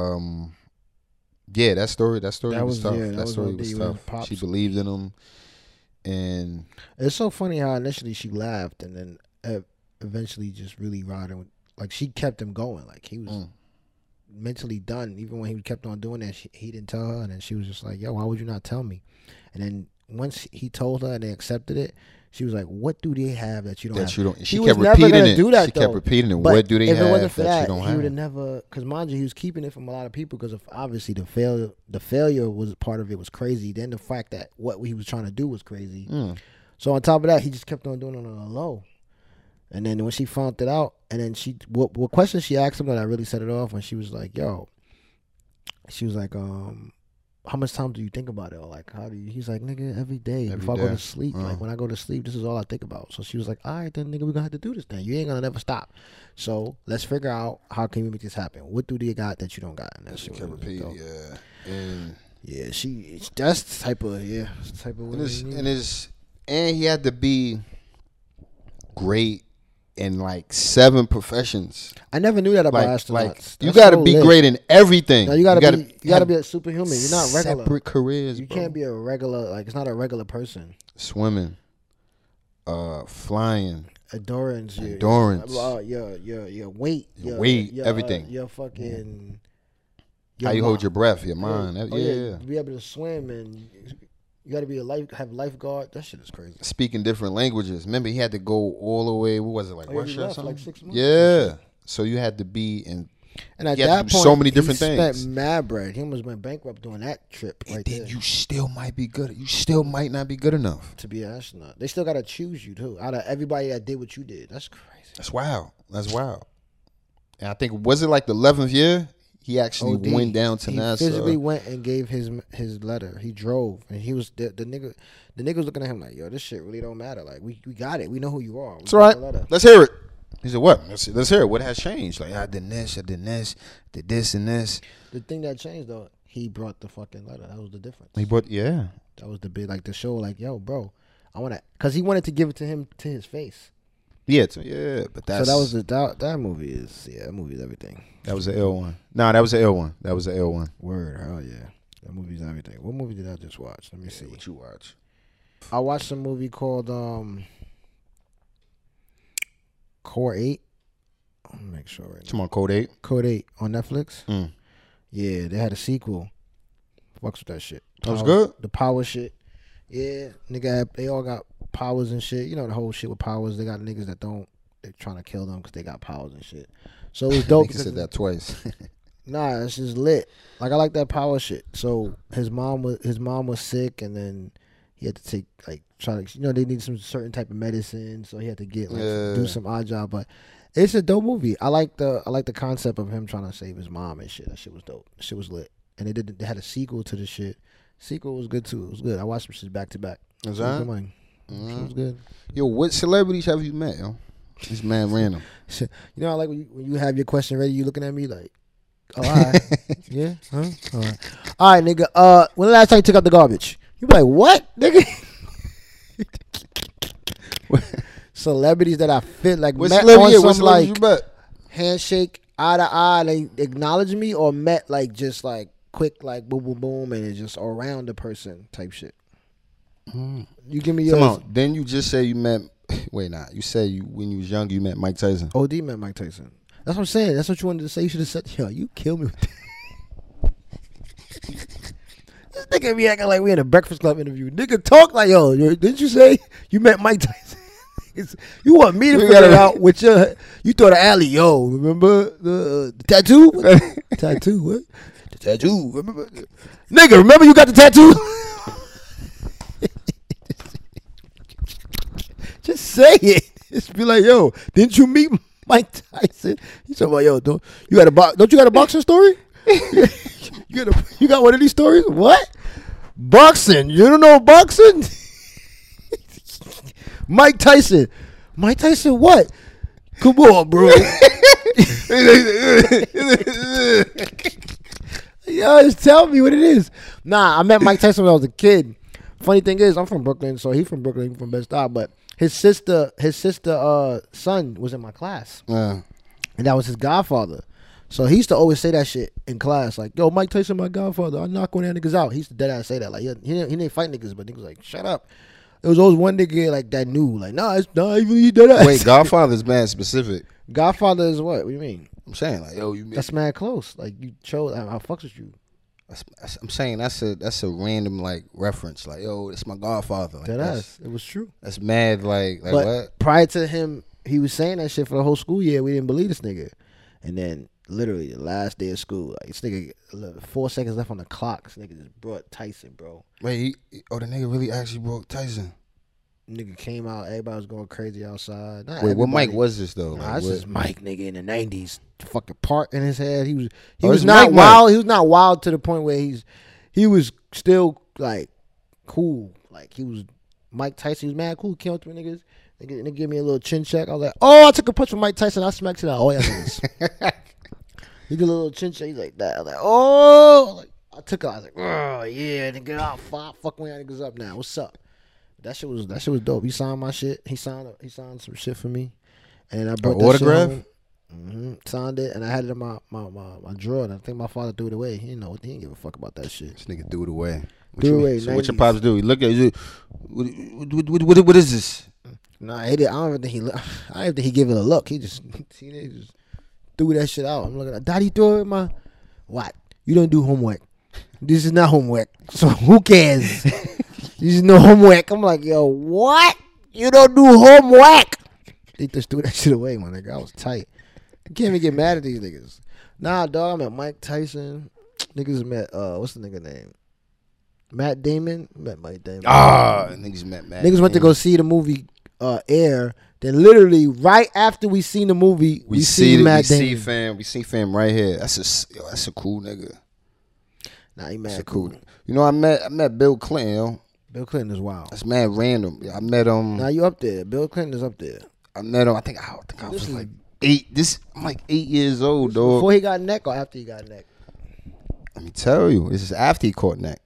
S2: yeah, that story was tough. That story was tough. She believed in him, and
S1: it's so funny how initially she laughed and then eventually just really riding with, like, she kept him going. Like, he was mentally done. Even when he kept on doing that, he didn't tell her, and then she was just like, yo, why would you not tell me? And then once he told her and they accepted it, she was like, what do they have that you don't have?
S2: that you don't. She
S1: He
S2: kept
S1: was never
S2: repeating
S1: gonna
S2: it.
S1: do that,
S2: She kept
S1: though.
S2: repeating it.
S1: But
S2: What do they
S1: if it
S2: have
S1: wasn't for
S2: that you
S1: that,
S2: don't
S1: he would have
S2: have?
S1: never. Because mind you, he was keeping it from a lot of people because of obviously the failure was part of it was crazy. Then the fact that what he was trying to do was crazy. So on top of that, he just kept on doing it on a low. And then when she found it out, and then what question she asked him that really set it off when she was like, yo, she was like, how much time do you think about it? Or like, how do you? He's like, nigga, every day before I go to sleep. Like, when I go to sleep, this is all I think about. So she was like, all right, then, nigga, we're gonna have to do this thing. You ain't gonna never stop. So let's figure out how can we make this happen. What do they got that you don't got? And that shit
S2: Kept
S1: was
S2: repeating,
S1: dope.
S2: yeah. And
S1: Yeah, that's the type of
S2: and he had to be great in like 7 professions.
S1: I never knew that about astronauts.
S2: Like you
S1: That's
S2: got to
S1: so
S2: be
S1: lit.
S2: great in everything.
S1: No, you gotta be a superhuman. You're not regular.
S2: Separate careers.
S1: You
S2: bro.
S1: can't be a regular. Like, it's not a regular person.
S2: Swimming, flying,
S1: Endurance. Your weight.
S2: everything.
S1: Your fucking.
S2: How you hold your breath, your mind. Yeah.
S1: Be able to swim, and you got to be have a lifeguard. That shit is crazy.
S2: Speaking different languages. Remember, he had to go all the way. What was it, like Russia or something?
S1: Like 6 months.
S2: Yeah. So you had to be in.
S1: And at
S2: You had
S1: that
S2: to do
S1: point,
S2: so many different
S1: he
S2: things.
S1: spent mad bread. He almost went bankrupt doing that trip
S2: And
S1: right
S2: then
S1: there.
S2: you still might be good. You still might not be good enough.
S1: To be an astronaut, they still got to choose you too. Out of everybody that did what you did, that's crazy.
S2: That's wild. And I think, was it like the 11th year? He actually
S1: OD.
S2: went down to
S1: he
S2: NASA.
S1: physically went and gave his letter. He drove, and he was the nigga. The nigga was looking at him like, yo, this shit really don't matter. Like, we got it. We know who you are.
S2: That's right. Let's hear it. He said, what? Let's hear it. What has changed? Like, I did this, did this and this.
S1: The thing that changed though, he brought the fucking letter. That was the difference.
S2: Yeah.
S1: That was the big, like, the show. Like, yo, bro, I want to, cause he wanted to give it to him to his face.
S2: Yeah, but that's.
S1: So that was that movie is that movie is everything.
S2: That was an L one. Nah, that was an L one.
S1: Word, hell yeah. That movie's everything. What movie did I just watch? Let me see.
S2: What you watch?
S1: I watched a movie called Core 8. I'm gonna make sure right now.
S2: Come on, Code 8.
S1: Code 8 on Netflix.
S2: Mm.
S1: Yeah, they had a sequel. Fucks with that shit.
S2: That was good?
S1: The power shit. Yeah, nigga, they all got powers and shit. You know the whole shit with powers. They got niggas that don't. They're trying to kill them because they got powers and shit. So it was dope.
S2: Nigga said that twice.
S1: Nah, it's just lit. Like, I like that power shit. So his mom was sick, and then he had to take, like, they need some certain type of medicine, so he had to get, like, do some odd job. But it's a dope movie. I like the concept of him trying to save his mom and shit. That shit was dope. That shit was lit. And they had a sequel to the shit. Sequel was good too. It was good. I watched some shit back to back.
S2: Is that?
S1: Good money. She was good.
S2: Yo, what celebrities have you met, yo? This man random.
S1: You know, I like when you have your question ready, you looking at me like, oh, all right. Yeah? Huh? All right, nigga. When the last time you took out the garbage? You be like, what, nigga? Celebrities that I fit like
S2: What
S1: met
S2: celebrity?
S1: on
S2: What
S1: some
S2: celebrities
S1: like
S2: you met?
S1: handshake, eye to eye, they acknowledge me, or met like just like quick like boom boom boom and it's just around the person type shit. You give me yours.
S2: Come on. Then you just say you met. Wait, nah. You said when you was young you met Mike Tyson.
S1: OD met Mike Tyson. That's what I'm saying. That's what you wanted to say. You should have said, yo, you kill me with that. This nigga be acting like we in a Breakfast Club interview. Nigga talk like, yo, didn't you say you met Mike Tyson? You want me to figure it out with your, you thought of alley, yo, remember the tattoo? Tattoo, what? The tattoo, remember? Nigga, remember you got the tattoo? Just say it. Just be like, yo, didn't you meet Mike Tyson? He's talking about, yo, don't you got a boxing story? you got one of these stories? What? Boxing? You don't know boxing? Mike Tyson. Mike Tyson what? Come on, bro. Yo, just tell me what it is. Nah, I met Mike Tyson when I was a kid. Funny thing is, I'm from Brooklyn, so he from Brooklyn, he from Bed-Stuy, but his sister son was in my class. And that was his godfather. So he used to always say that shit in class, like, yo, Mike Tyson my godfather. I knock one of that niggas out. He used to dead ass say that. Like, he didn't fight niggas, but niggas was like, shut up. It was always one nigga like that knew, like, nah, it's not even he dead ass.
S2: Wait, Godfather's mad specific.
S1: Godfather is what? What do you mean?
S2: I'm saying like, yo,
S1: that's mad close. Like you chose, I fucks with you.
S2: I'm saying that's a random like reference. Like, yo, it's my Godfather. Like,
S1: dead ass. It was true.
S2: That's mad. Like
S1: but
S2: what?
S1: Prior to him, he was saying that shit for the whole school year. We didn't believe this nigga, and then literally the last day of school, like this nigga, 4 seconds left on the clock. This nigga just brought Tyson, bro.
S2: Wait, the nigga really actually brought Tyson.
S1: Nigga came out, everybody was going crazy outside.
S2: Wait, what Mike was this though?
S1: Nah,
S2: like,
S1: this is Mike, nigga, in the 90s. Fucking part in his head. He was
S2: was
S1: not
S2: Mike
S1: wild.
S2: Mike.
S1: He was not wild to the point where he was still like cool. Like he was Mike Tyson. He was mad cool. Came up to me, niggas. Nigga gave me a little chin check. I was like, oh, I took a punch from Mike Tyson. I smacked it out. Oh yeah, niggas. He did a little chin check. He's like that. I was like, oh, I took it. I was like, oh yeah, nigga, I'll fuck me niggas up now. What's up? That shit was dope. He signed my shit. He signed some shit for me, and I brought that
S2: autograph.
S1: Shit home. Signed it, and I had it in my drawer. And I think my father threw it away. He didn't give a fuck about that shit.
S2: This nigga threw it away.
S1: So
S2: what your pops do? He look at you. What is this?
S1: Nah, I don't even think he gave it a look. He just threw that shit out. I'm looking at Daddy threw it in my what? You don't do homework. This is not homework. So who cares? This is no homework. I'm like, yo, what? You don't do homework? They just threw that shit away, my nigga. I was tight. You can't even get mad at these niggas. Nah, dog, I met Mike Tyson. Niggas met, what's the nigga name? Matt Damon. Met Mike Damon.
S2: Niggas met Matt.
S1: Niggas went to go see the movie Air. Then literally right after we seen the movie, we see Matt Damon.
S2: We see fam right here. That's a cool nigga.
S1: Nah, he mad
S2: cool. You know, I met Bill Clinton, yo.
S1: Bill Clinton is wild.
S2: That's mad random. I met him.
S1: Nah, you up there. Bill Clinton is up there.
S2: I met him. I think I was like 8. I'm like 8 years old, dog.
S1: Before he got neck or after he got neck?
S2: Let me tell you, this is after he caught neck.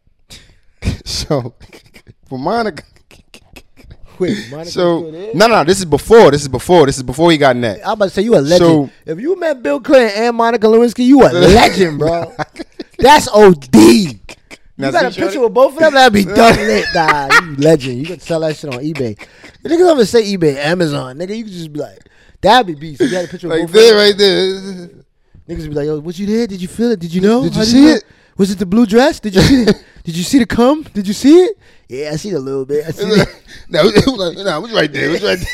S2: So for Monica.
S1: Wait, Monica
S2: so no, this is before. This is before he got neck.
S1: I'm about to say you a legend.
S2: So,
S1: if you met Bill Clinton and Monica Lewinsky, you a legend, bro. That's OD. You got a picture with both of them? That'd be done lit, nah. You legend. You can sell that shit on eBay. The niggas ever say eBay, Amazon, nigga. You can just be like, that'd be beast. You got a picture with
S2: like
S1: both of them.
S2: right there.
S1: Niggas be like, yo, what you did? Did you feel it? Did you know?
S2: Did you see it?
S1: Was it the blue dress? Did you see it? Did you see the cum? Did you see it? Yeah, I see it a little bit. I see it.
S2: No, it was right there. It was right there.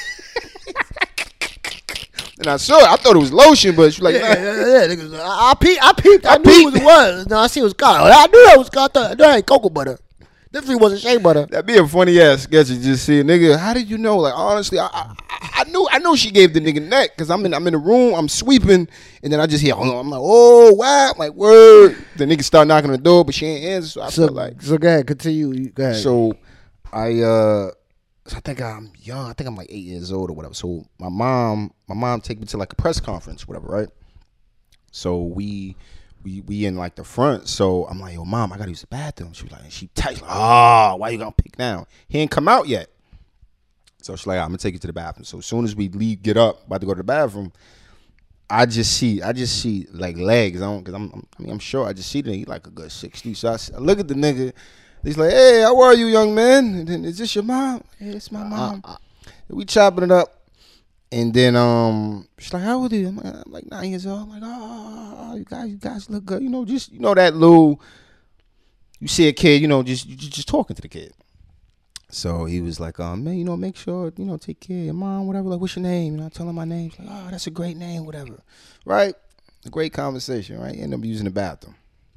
S2: And I saw it. I thought it was lotion, but she was like,
S1: yeah. Niggas, I peeped. I knew what it was. No, I see it was God. I knew that was God. I knew that ain't cocoa butter. Definitely wasn't shea butter.
S2: That'd be a funny ass sketch to just see a nigga. How did you know? Like honestly, I knew she gave the nigga neck because I'm in the room, I'm sweeping, and then I just hear, I'm like, oh wow, I'm like word. The nigga start knocking on the door, but she ain't answer. So I felt like,
S1: so go ahead, continue. Go ahead.
S2: So I I think I'm young. I think I'm like 8 years old or whatever. So my mom take me to like a press conference, whatever, right? So we in like the front. So I'm like, yo, mom, I gotta use the bathroom. She was like, she texts, like, oh, why you gonna pick now? He ain't come out yet. So she's like, I'm gonna take you to the bathroom. So as soon as we leave, get up, about to go to the bathroom, I just see like legs. I'm sure I just see the nigga, he like a good 60. So I look at the nigga. He's like, hey, how are you, young man? And then, is this your mom? Yeah, it's my mom. We chopping it up. And then she's like, how old are you? I'm like 9 years old. I'm like, oh, you guys look good. You know, just that little, you see a kid, just talking to the kid. So he was like, man, make sure, take care of your mom, whatever. Like, what's your name? I tell him my name. He's like, oh, that's a great name, whatever. Right? A great conversation, right? End up using the bathroom.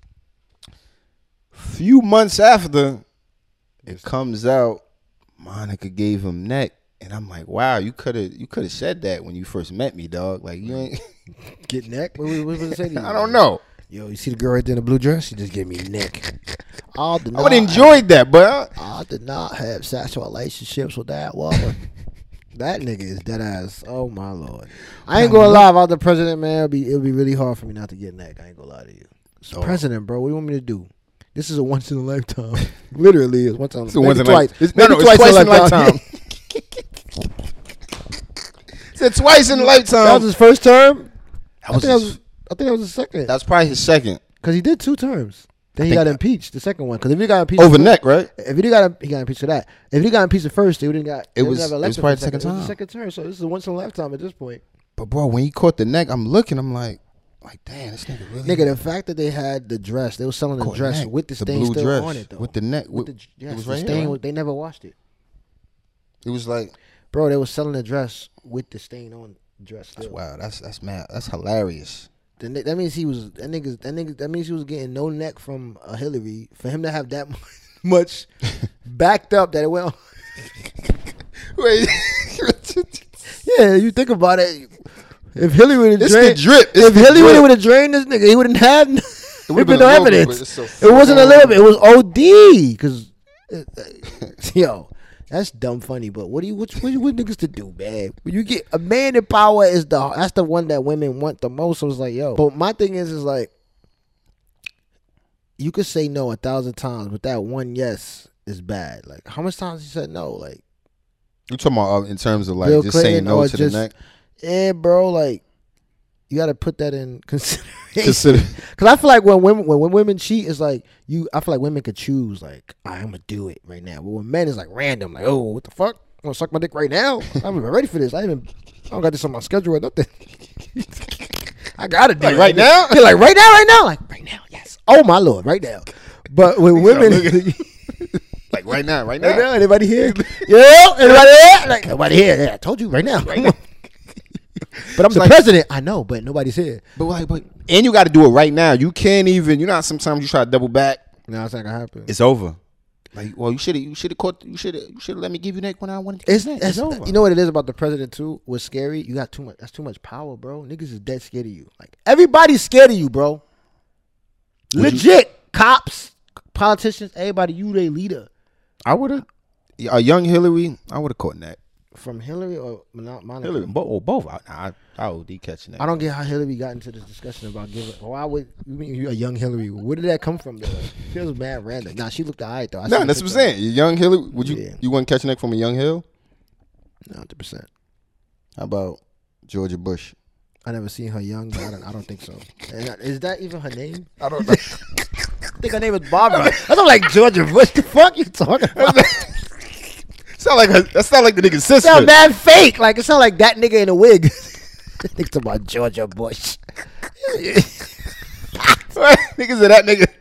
S2: Few months after, it comes out, Monica gave him neck. And I'm like, wow, you could have said that when you first met me, dog. Like, you ain't
S1: get neck? What was it say to you?
S2: I don't know.
S1: Yo, you see the girl right there in the blue dress? She just gave me neck. I would have
S2: enjoyed that, but
S1: I did not have sexual relationships with that woman. That nigga is dead ass. Oh my Lord. I ain't gonna lie, if I was the president, man, it'll be really hard for me not to get neck. I ain't gonna lie to you. It's the president, bro. What do you want me to do? This is a once in a lifetime. Literally, it's once in a lifetime. Twice.
S2: It's twice in a lifetime. Said twice in a lifetime.
S1: That was his first term. I think that was his second.
S2: That's probably his second.
S1: Because he did 2 terms. Then he got impeached, the second one. Because if he got impeached
S2: over neck, right?
S1: If he got impeached for that. If he got impeached the first, he wouldn't got.
S2: It was probably the second time.
S1: It was the second term. So this is a once in a lifetime at this point.
S2: But bro, when he caught the neck, I'm looking. I'm like, damn, this nigga really.
S1: Nigga, the fact that they had the dress, they were selling the dress neck, with the stain still
S2: dress,
S1: on it though.
S2: with the neck,
S1: it was right the stain. Right? They never washed it.
S2: It was like,
S1: bro, they were selling the dress with the stain on the dress. Still.
S2: That's wild. That's mad. That's hilarious.
S1: That means he was that means he was getting no neck from Hillary for him to have that much backed up that it went on.
S2: Wait.
S1: Yeah, you think about it. If Hillary would have drained,
S2: if Hillary
S1: would have drained this nigga, he wouldn't have. It would have been no evidence.
S2: So
S1: it wasn't a little bit. It was OD. Because, yo, that's dumb funny. But what niggas to do, man? When you get a man in power, that's the one that women want the most. So it's like, yo. But my thing is like, you could say no 1,000 times, but that one yes is bad. Like, how much times he said no? Like,
S2: you talking about in terms of like
S1: Bill
S2: just
S1: Clinton
S2: saying no to the neck?
S1: Yeah, bro. Like, you got to put that in consideration. Because I feel like when women cheat, it's like I feel like women could choose. Like, I'm gonna do it right now. But when men is like random, like, oh, what the fuck? I'm gonna suck my dick right now. I'm even ready for this. I don't got this on my schedule or nothing. I gotta do
S2: like
S1: it
S2: right now.
S1: They're like right now, like right now. Yes. Oh my Lord, right now. But with women.
S2: Like right now.
S1: Anybody here? Yeah, anybody here? Like nobody here. Yeah, I told you right now. But I'm the president. I know, but nobody's here.
S2: But and you got to do it right now. You can't even. You know how sometimes you try to double back.
S1: No, it's not gonna happen.
S2: It's over. Like, well, you should have let me give you neck when I wanted to.
S1: It's over. You know what it is about the president too? What's scary? You got too much. That's too much power, bro. Niggas is dead scared of you. Like everybody's scared of you, bro. Legit. Cops, politicians, everybody. You they leader.
S2: I would have a young Hillary. I would have caught neck.
S1: From Hillary or Monica?
S2: Hillary, both. I would catching that.
S1: I don't get how Hillary got into this discussion about giving. Why would you mean you a young Hillary? Where did that come from? Though? It was mad random. Nah, she looked alright though.
S2: No, that's what I'm saying. Young Hillary. Would you? Yeah. You wouldn't catch neck from a young Hill?
S1: 100%.
S2: How about Georgia Bush?
S1: I never seen her young, but I don't think so. Is that even her name?
S2: I don't know.
S1: I think her name is Barbara. I don't like Georgia Bush. The fuck you talking about?
S2: That sound like the nigga's sister.
S1: Sound mad fake. Like it sound like that nigga in a wig. Think about Georgia Bush.
S2: Niggas are that nigga.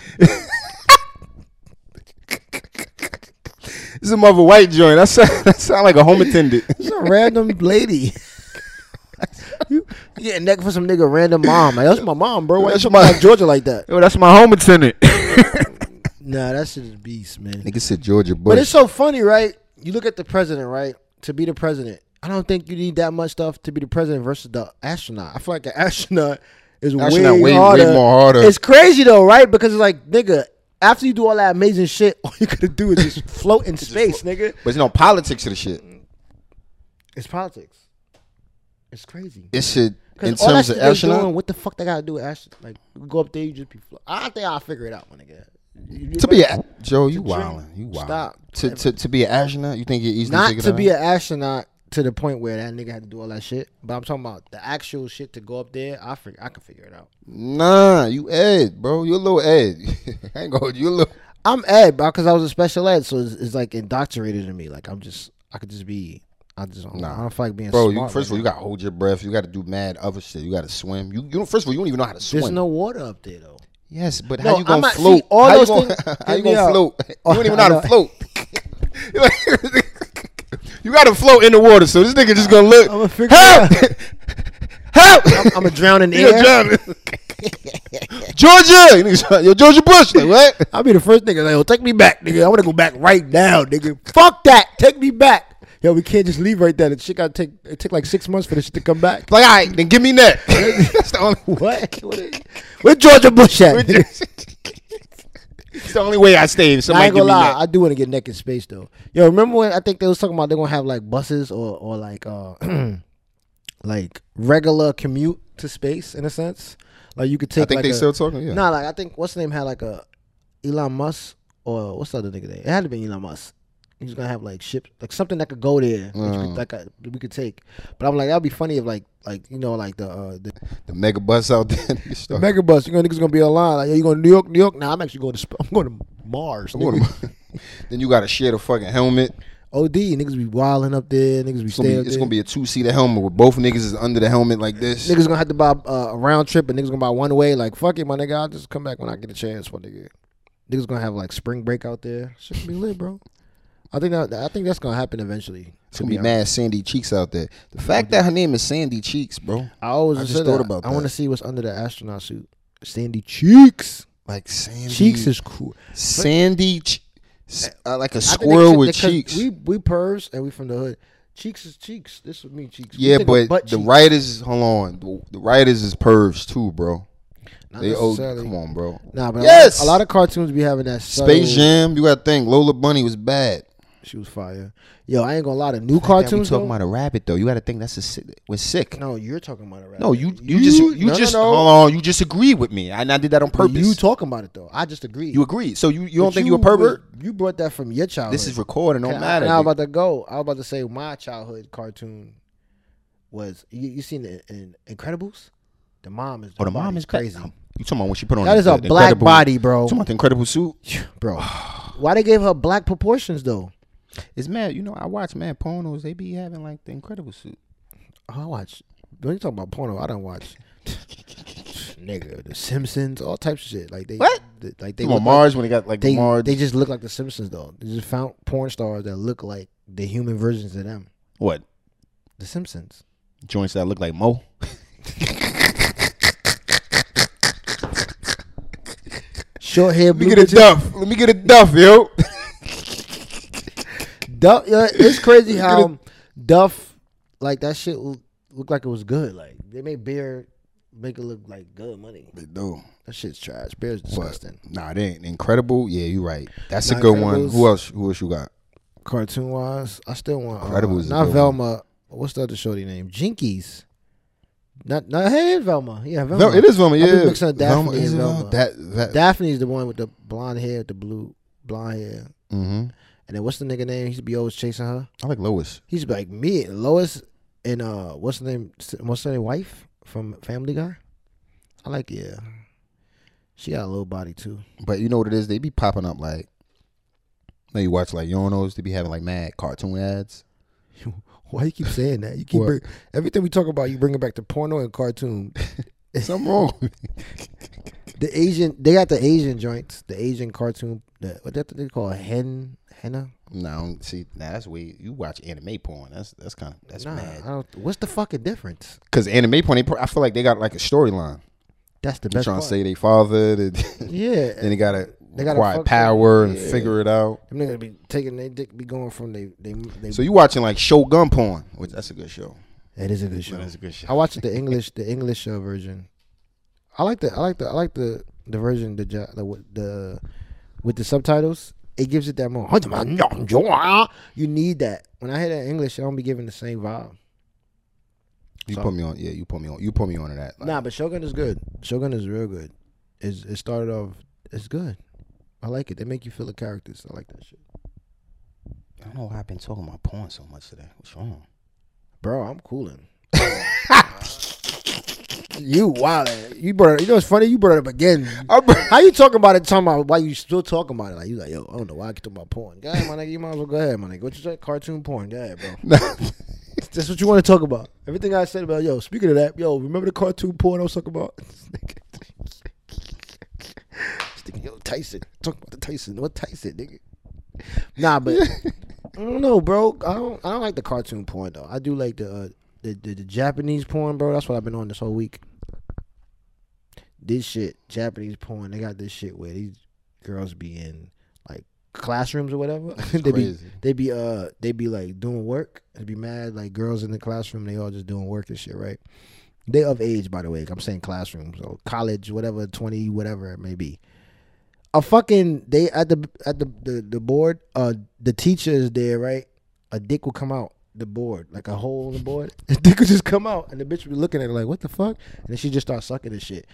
S2: This is a mother white joint. That sound like a home attendant.
S1: It's a random lady. You getting neck for some nigga random mom. Like, that's my mom, bro. Why you my Georgia like that?
S2: Yo, that's my home attendant.
S1: Nah, that shit is beast, man.
S2: Nigga said Georgia Bush.
S1: But it's so funny, right? You look at the president, right? To be the president, I don't think you need that much stuff to be the president versus the astronaut. I feel like the astronaut is way more harder. It's crazy though, right? Because it's like, nigga, after you do all that amazing shit, all you gotta do is just float in space, nigga.
S2: But politics of the shit.
S1: It's politics. It's crazy.
S2: It should, in
S1: all that
S2: terms of
S1: shit they
S2: astronaut.
S1: doing, what the fuck they gotta do with astronaut? Like, you go up there, you just be float. I think I'll figure it out, my nigga.
S2: To be a Joe, you wildin'. You wildin'.
S1: Stop.
S2: To be an astronaut, you think you're easily
S1: Not
S2: figure
S1: to
S2: that
S1: be
S2: out?
S1: an astronaut to the point where that nigga had to do all that shit. But I'm talking about the actual shit to go up there. I can figure it out.
S2: Nah, you Ed, bro. You a little Ed. I ain't going. You a little.
S1: I'm Ed, bro, because I was a special ed, so it's like indoctrinated in me. Like I could just be. I don't feel like being
S2: Bro,
S1: smart.
S2: first of all, you gotta hold your breath. You gotta do mad other shit. You gotta swim. You don't, first of all, you don't even know how to swim.
S1: There's no water up there though.
S2: Yes, but
S1: No,
S2: how you gonna
S1: see,
S2: float?
S1: all
S2: How you
S1: those
S2: gonna,
S1: things-
S2: how you
S1: Hear me
S2: gonna
S1: out.
S2: float? You don't even know
S1: I
S2: how
S1: know.
S2: to float. You gotta float in the water, so this nigga just gonna look.
S1: I'ma figure
S2: Help!
S1: it
S2: Help!
S1: I'm gonna drown in the
S2: He
S1: air.
S2: gonna drown. Georgia! Yo, Georgia Bush. Like, what?
S1: I'll be the first nigga like, yo, take me back, nigga. I want to go back right now, nigga. Fuck that. Take me back. Yo, we can't just leave right there. The shit got to take like 6 months for this shit to come back.
S2: Like, all right, then give me that. That's the only
S1: What? Where Georgia Bush at?
S2: It's the only way I stay. If
S1: I
S2: somebody
S1: ain't
S2: give
S1: gonna
S2: me
S1: lie.
S2: that.
S1: I do want to get naked space though. Yo, remember when I think they was talking about they're gonna have like buses or like like regular commute to space in a sense. Like you could take.
S2: I think
S1: like
S2: they
S1: a,
S2: still talking. Yeah.
S1: Nah, like I think what's the name had like a Elon Musk or what's the other nigga there? It had to be Elon Musk. He's gonna have like ships, like something that could go there, which we could take. But I'm like, that'd be funny if like you know like the
S2: mega bus out there.
S1: the mega bus. You know niggas gonna be online. Like, yo, you going to New York? Nah, I'm actually going to I'm going to Mars. nigga.
S2: Then you gotta share the fucking helmet.
S1: OD niggas be wilding up there. Niggas be staying up
S2: It's
S1: there.
S2: gonna be a 2-seater helmet where both niggas is under the helmet like this.
S1: Niggas gonna have to buy a round trip, and niggas gonna buy one way. Like fuck it, my nigga. I'll just come back when I get a chance. What nigga? Niggas gonna have like spring break out there. Shit gonna be lit, bro. I think that's gonna happen eventually.
S2: It's gonna be mad Sandy Cheeks out there. The fact that her name is Sandy Cheeks, bro.
S1: I
S2: just thought about
S1: I want to
S2: that.
S1: see what's under the astronaut suit. Sandy Cheeks.
S2: Like Sandy
S1: Cheeks is cool.
S2: Sandy, like a
S1: I think
S2: squirrel
S1: they
S2: with
S1: should-
S2: cheeks.
S1: We purrs and we from the hood. Cheeks is cheeks. This was me cheeks. We
S2: Yeah,
S1: think of
S2: but
S1: butt
S2: the
S1: cheeks.
S2: writers, hold on, the writers is pervs too, bro.
S1: Not
S2: They owe,
S1: necessarily.
S2: come on, bro.
S1: Nah, but
S2: Yes!
S1: a lot of cartoons be having that
S2: Space
S1: subtle-
S2: Jam, you gotta think Lola Bunny was bad.
S1: She was fire. Yo, I ain't gonna lie. The new
S2: We
S1: cartoons
S2: talking
S1: though.
S2: about a rabbit though. You gotta think that's was sick.
S1: No, you're talking about it, right?
S2: No, you just
S1: no.
S2: hold on. You just agreed with me. I did that on
S1: But
S2: purpose.
S1: you talking about it though. I just agreed.
S2: You agreed. So you don't
S1: But
S2: think you a pervert?
S1: You brought that from your childhood.
S2: This is recording. Don't matter.
S1: And I was about to go. I was about to say my childhood cartoon was you seen it in Incredibles? The mom is.
S2: Oh, the mom is
S1: crazy.
S2: You talking about when she put on
S1: That is a
S2: the
S1: black
S2: Incredible-
S1: body, bro.
S2: You talking about the Incredible suit?
S1: Bro, why they gave her black proportions though?
S2: It's mad. You know, I watch mad pornos. They be having like the Incredible suit.
S1: Oh, I watch. When you talking about porno, I don't watch. Nigga, The Simpsons, all types of shit. Like they,
S2: What?
S1: Like they
S2: Come on,
S1: look
S2: Mars
S1: like,
S2: when they got like
S1: they,
S2: the Mars.
S1: they just look like The Simpsons though. They just found porn stars that look like the human versions of them.
S2: What?
S1: The Simpsons.
S2: Joints that look like Mo.
S1: Short hair,
S2: Let me
S1: blue
S2: get a
S1: bitches.
S2: duff. Let me get a duff, yo.
S1: Duff, yeah, it's crazy how Duff, like that shit looked like it was good. Like they made beer make it look like good money.
S2: They do.
S1: That shit's trash. Beer's disgusting.
S2: Nah, they ain't Incredible. Yeah, you right. That's a
S1: Not
S2: good one.
S1: Incredibles.
S2: Who else? Who else you got?
S1: Cartoon wise, I still want
S2: Incredibles is a
S1: not
S2: good
S1: Velma. What's the other shorty name? Jinkies. Not hey Velma. Yeah, Velma.
S2: It is Velma.
S1: I've been
S2: Yeah,
S1: mixing up Daphne
S2: is
S1: and
S2: it
S1: Velma.
S2: That.
S1: Daphne's the one with the blonde hair, the blue blonde hair.
S2: Mm-hmm.
S1: And then what's the nigga name? He used to be always chasing her.
S2: I like Lois.
S1: He's like me, Lois, and what's the name? What's her wife from Family Guy? I like She got a little body too.
S2: But you know what it is? They be popping up like. Now you watch like Yonos. They be having like mad cartoon ads.
S1: Why you keep saying that? You keep everything we talk about. You bring it back to porno and cartoon.
S2: Something wrong.
S1: The Asian, they got the Asian joints, the Asian cartoon. What they call henna?
S2: No, see, that's way you watch anime porn. That's mad.
S1: What's the fucking difference?
S2: Because anime porn, I feel like they got like a storyline.
S1: That's the
S2: They're
S1: best
S2: trying
S1: part.
S2: to say they father.
S1: Yeah,
S2: Then they gotta
S1: gotta
S2: acquire
S1: fuck
S2: power
S1: them.
S2: and
S1: Yeah.
S2: figure it out.
S1: them niggas be taking they dick, be going from they.
S2: So you watching like Shogun porn, which that's a good show.
S1: It is a good show.
S2: That is a good show.
S1: I watched the English version. I like the version with the subtitles, it gives it that more. You need that. When I hear that in English, I don't be giving the same vibe.
S2: You put me on. Yeah, you put me on. You put me on to that. Like,
S1: Nah, but Shogun is good. Shogun is real good. It started off. It's good. I like it. They make you feel the characters. I like that shit.
S2: I don't know why I've been talking about porn so much today. What's wrong?
S1: Bro, I'm cooling. You wildin'. You brought it. You know what's funny? You brought it up again. How you talking about it? Talking about why you still talking about it? Like you like, yo, I don't know why I keep talking about porn. Go ahead, my nigga. You might as well go ahead, my nigga. What you say? Cartoon porn. Go ahead, bro. That's what you want to talk about. Everything I said about, yo, speaking of that, yo, remember the cartoon porn I was talking about? Yo, Tyson. Talk about the Tyson. What Tyson, nigga? Nah, but I don't know, bro. I don't like the cartoon porn though. I do like the Japanese porn, bro. That's what I've been on this whole week. This shit, Japanese porn. They got this shit where these girls be in like classrooms or whatever. they be like doing work. They be mad like girls in the classroom. They all just doing work and shit, right? They of age, by the way. I'm saying classrooms or college, whatever, 20, whatever it may be. A fucking they at the board. The teacher is there, right? A dick will come out the board, like a hole in the board. The dick would just come out, and the bitch would be looking at her like, "What the fuck?" And then she just start sucking this shit,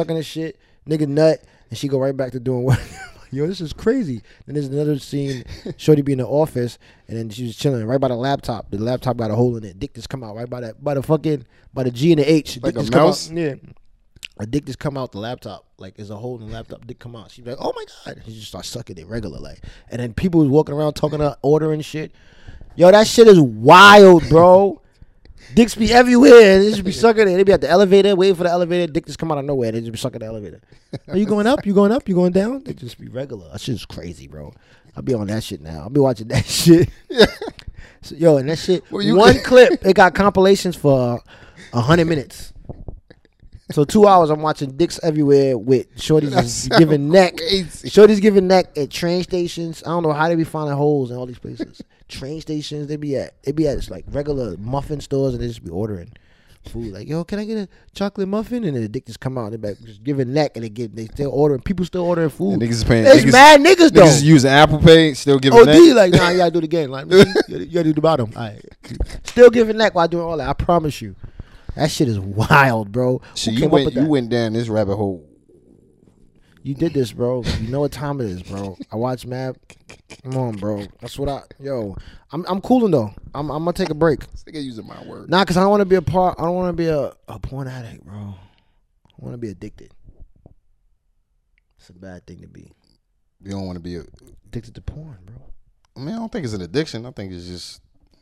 S1: nigga nut, and she go right back to doing work. Yo, this is crazy. Then there's another scene, Shorty be in the office, and then she was chilling right by the laptop. The laptop got a hole in it. Dick just come out right by the G and the H.
S2: Like
S1: dick
S2: a mouse.
S1: Yeah. A dick just come out the laptop, like there's a hole in the laptop. Dick come out. She's like, "Oh my god!" And she just starts sucking it regular, like. And then people was walking around talking to ordering shit. Yo, that shit is wild, bro. Dicks be everywhere. They just be sucking it. They be at the elevator, waiting for the elevator. Dick just come out of nowhere. They just be sucking the elevator. Are you going up? You going up? You going down? They just be regular. That shit is crazy, bro. I'll be on that shit now. I'll be watching that shit. So, yo, and that shit. One clip. It got compilations for 100 minutes. So 2 hours I'm watching dicks everywhere with shorties giving neck. Crazy. Shorties giving neck at train stations. I don't know how they be finding holes in all these places. Train stations they be at like regular muffin stores, and they just be ordering food. Like, yo, can I get a chocolate muffin? And then the dick just come out and they just giving neck, and they still ordering. People still ordering food.
S2: And niggas paying.
S1: It's mad niggas though.
S2: Niggas using Apple Pay, still giving neck.
S1: Like, nah, you gotta do it again. Like, you gotta do the bottom. All right. Still giving neck while doing all that. I promise you. That shit is wild, bro.
S2: So you went down this rabbit hole.
S1: You did this, bro. You know what time it is, bro. I watch Map. Come on, bro. That's what I'm cooling though. I'm gonna take a break.
S2: Nigga using my word.
S1: Nah, cause I don't want to be I don't want to be a porn addict, bro. I want to be addicted. It's a bad thing to be.
S2: You don't want to be
S1: addicted to porn, bro.
S2: I mean, I don't think it's an addiction. I think it's just.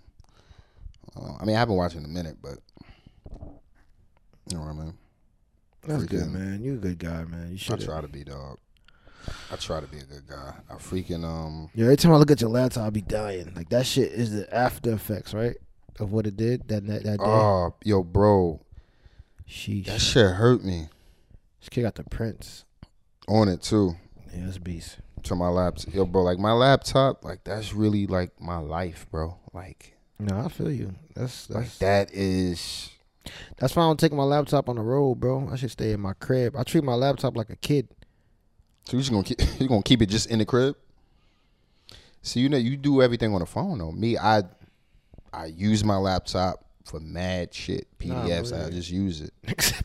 S2: I mean, I haven't watched it in a minute, but. You know what I mean?
S1: That's good, man. You a good guy, man. You should.
S2: I try to be, dog. I try to be a good guy. I freaking
S1: Yeah, every time I look at your laptop, I be dying. Like that shit is the after effects, right? Of what it did that day.
S2: Oh, yo, bro.
S1: Sheesh.
S2: That shit hurt me.
S1: This kid got the prints
S2: on it too.
S1: Yeah, that's a beast.
S2: To my laptop, yo, bro. Like my laptop, like that's really like my life, bro. Like.
S1: No, I feel you. That's
S2: like that is.
S1: That's why I don't take my laptop on the road, bro. I should stay in my crib. I treat my laptop like a kid.
S2: So you gonna keep it just in the crib? So you do everything on the phone though. Me, I use my laptop for mad shit. PDFs, I just use it.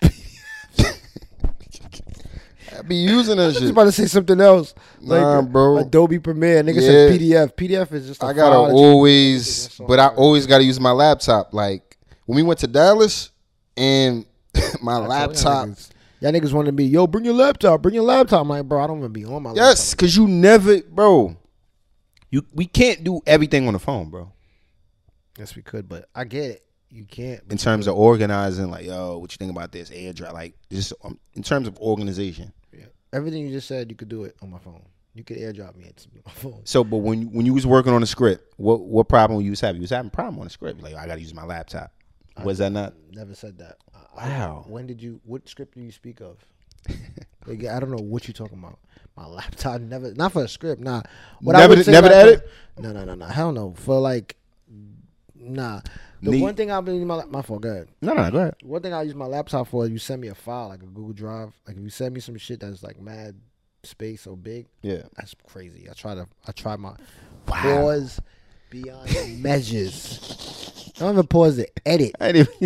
S2: I be using that shit. I was
S1: about to say something else.
S2: Nah, bro.
S1: Adobe Premiere. Nigga said PDF. PDF is just.
S2: I gotta always, but I always gotta use my laptop. Like when we went to Dallas, and my laptop.
S1: Y'all niggas wanted to be, yo, bring your laptop. Bring your laptop. I'm like, bro, I don't want to be on my laptop.
S2: Yes, because you never, bro. We can't do everything on the phone, bro.
S1: Yes, we could, but I get it. You can't.
S2: In terms of organizing, like, yo, what you think about this AirDrop? Like, just in terms of organization.
S1: Yeah. Everything you just said, you could do it on my phone. You could AirDrop me at my phone.
S2: So, but when you was working on the script, what problem you was having? You was having a problem on the script. Like, I got to use my laptop. Was that not?
S1: Never said that.
S2: Wow.
S1: What script do you speak of? Like, I don't know what you're talking about. My laptop not for a script. Nah.
S2: Never edit?
S1: No. Hell no. For like, nah. One thing I've been using my fault. Go ahead.
S2: No, go ahead.
S1: One thing I use my laptop for is you send me a file like a Google Drive. Like if you send me some shit that's like mad space so big.
S2: Yeah.
S1: That's crazy. I try my pause beyond measures. I don't even pause to edit.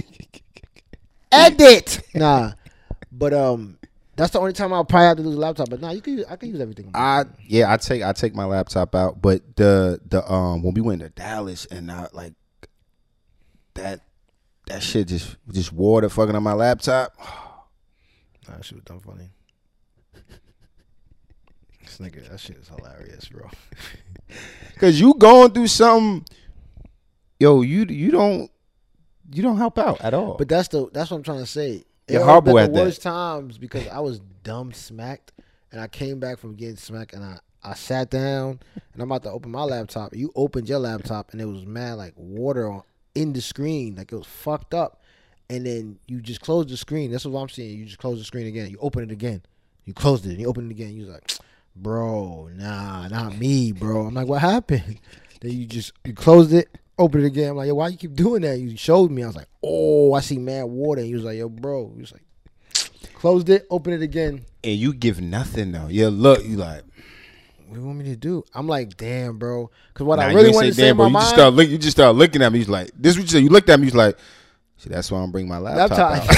S1: Edit. Nah, but that's the only time I'll probably have to lose a laptop. But nah, I can use everything.
S2: I take my laptop out, but the when we went to Dallas and like that shit just water fucking on my laptop.
S1: Nah, that shit was dumb funny. This nigga, that shit is hilarious, bro.
S2: Cause you going through something, yo, you don't help out at all.
S1: But that's what I'm trying to say.
S2: You're horrible at
S1: the
S2: that.
S1: worst times because I was dumb smacked, and I came back from getting smacked, and I sat down, and I'm about to open my laptop. You opened your laptop, and it was mad like water in the screen, like it was fucked up. And then you just closed the screen. That's what I'm seeing. You just close the screen again. You open it again. You closed it, and you open it again. You was like, bro, nah, not me, bro. I'm like, what happened? Then you closed it, opened it again. I'm like, yo, why you keep doing that? You showed me. I was like, oh, I see mad water. And you was like, yo, bro. You was like, closed it, opened it again.
S2: And you give nothing though. Yeah, look, you like,
S1: what do you want me to do? I'm like, damn, bro. Because what I really wanted to say in my mind.
S2: You just start looking at me. He's like, this is what you said. You looked at me. He's like, see, that's why I'm bringing my laptop out.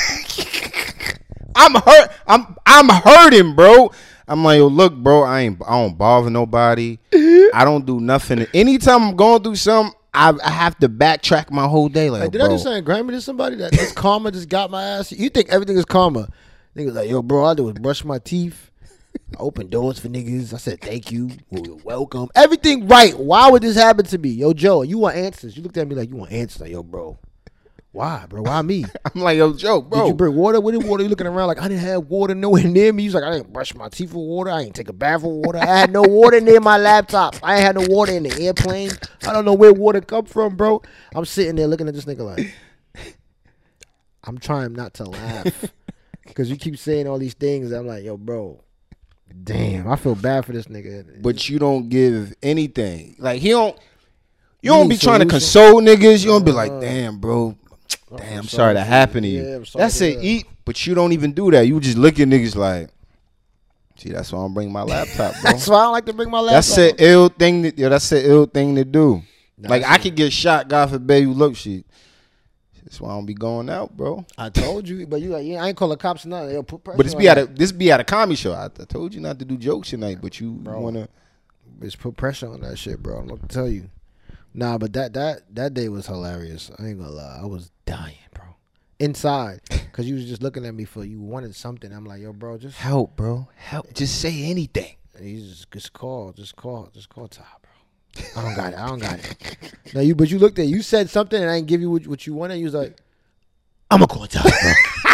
S2: I'm hurt. I'm hurting, bro. I'm like, yo, look, bro. I don't bother nobody. I don't do nothing. Anytime I'm going through something, I have to backtrack my whole day. Like,
S1: did
S2: bro.
S1: I just say Grammy to somebody that this karma just got my ass? You think everything is karma? Niggas like, yo, bro, all I do was brush my teeth. I open doors for niggas. I said, thank you. Well, you're welcome. Everything right. Why would this happen to me? Yo, Joe, you want answers. You looked at me like you want answers. Like, yo, bro. Why, bro? Why me?
S2: I'm like, yo, Joe, bro.
S1: Did you bring water? What water? You looking around like I didn't have water nowhere near me. He's like, I didn't brush my teeth with water. I didn't take a bath with water. I had no water near my laptop. I ain't had no water in the airplane. I don't know where water come from, bro. I'm sitting there looking at this nigga like, I'm trying not to laugh because you keep saying all these things. I'm like, yo, bro. Damn, I feel bad for this nigga.
S2: But you don't give anything. Like you don't be trying to console niggas. You don't be like, damn, bro. Damn, I'm sorry that happened to you.
S1: Yeah,
S2: that's it. Eat, but you don't even do that. You just look at niggas like, see, that's why I'm bringing my laptop, bro.
S1: That's why I don't like to bring my laptop.
S2: That's an ill thing. That's an ill thing to do. Like I could get shot. God forbid. You look, shit. That's why I don't be going out, bro.
S1: I told you, but you like, yeah, I ain't call the cops or nothing. Yo, put pressure.
S2: But this be at a comedy show. I told you not to do jokes tonight, but you wanna.
S1: Just put pressure on that shit, bro. I'm gonna tell you. Nah, but that day was hilarious. I ain't gonna lie. I was dying, bro. Inside. Because you was just looking at me for you wanted something. I'm like, yo, bro, just
S2: help, bro. Help. Just say anything.
S1: And he's just call Ty, bro. I don't got it. No, you looked at you said something and I didn't give you what you wanted. You was like, I'm gonna call Ty, bro.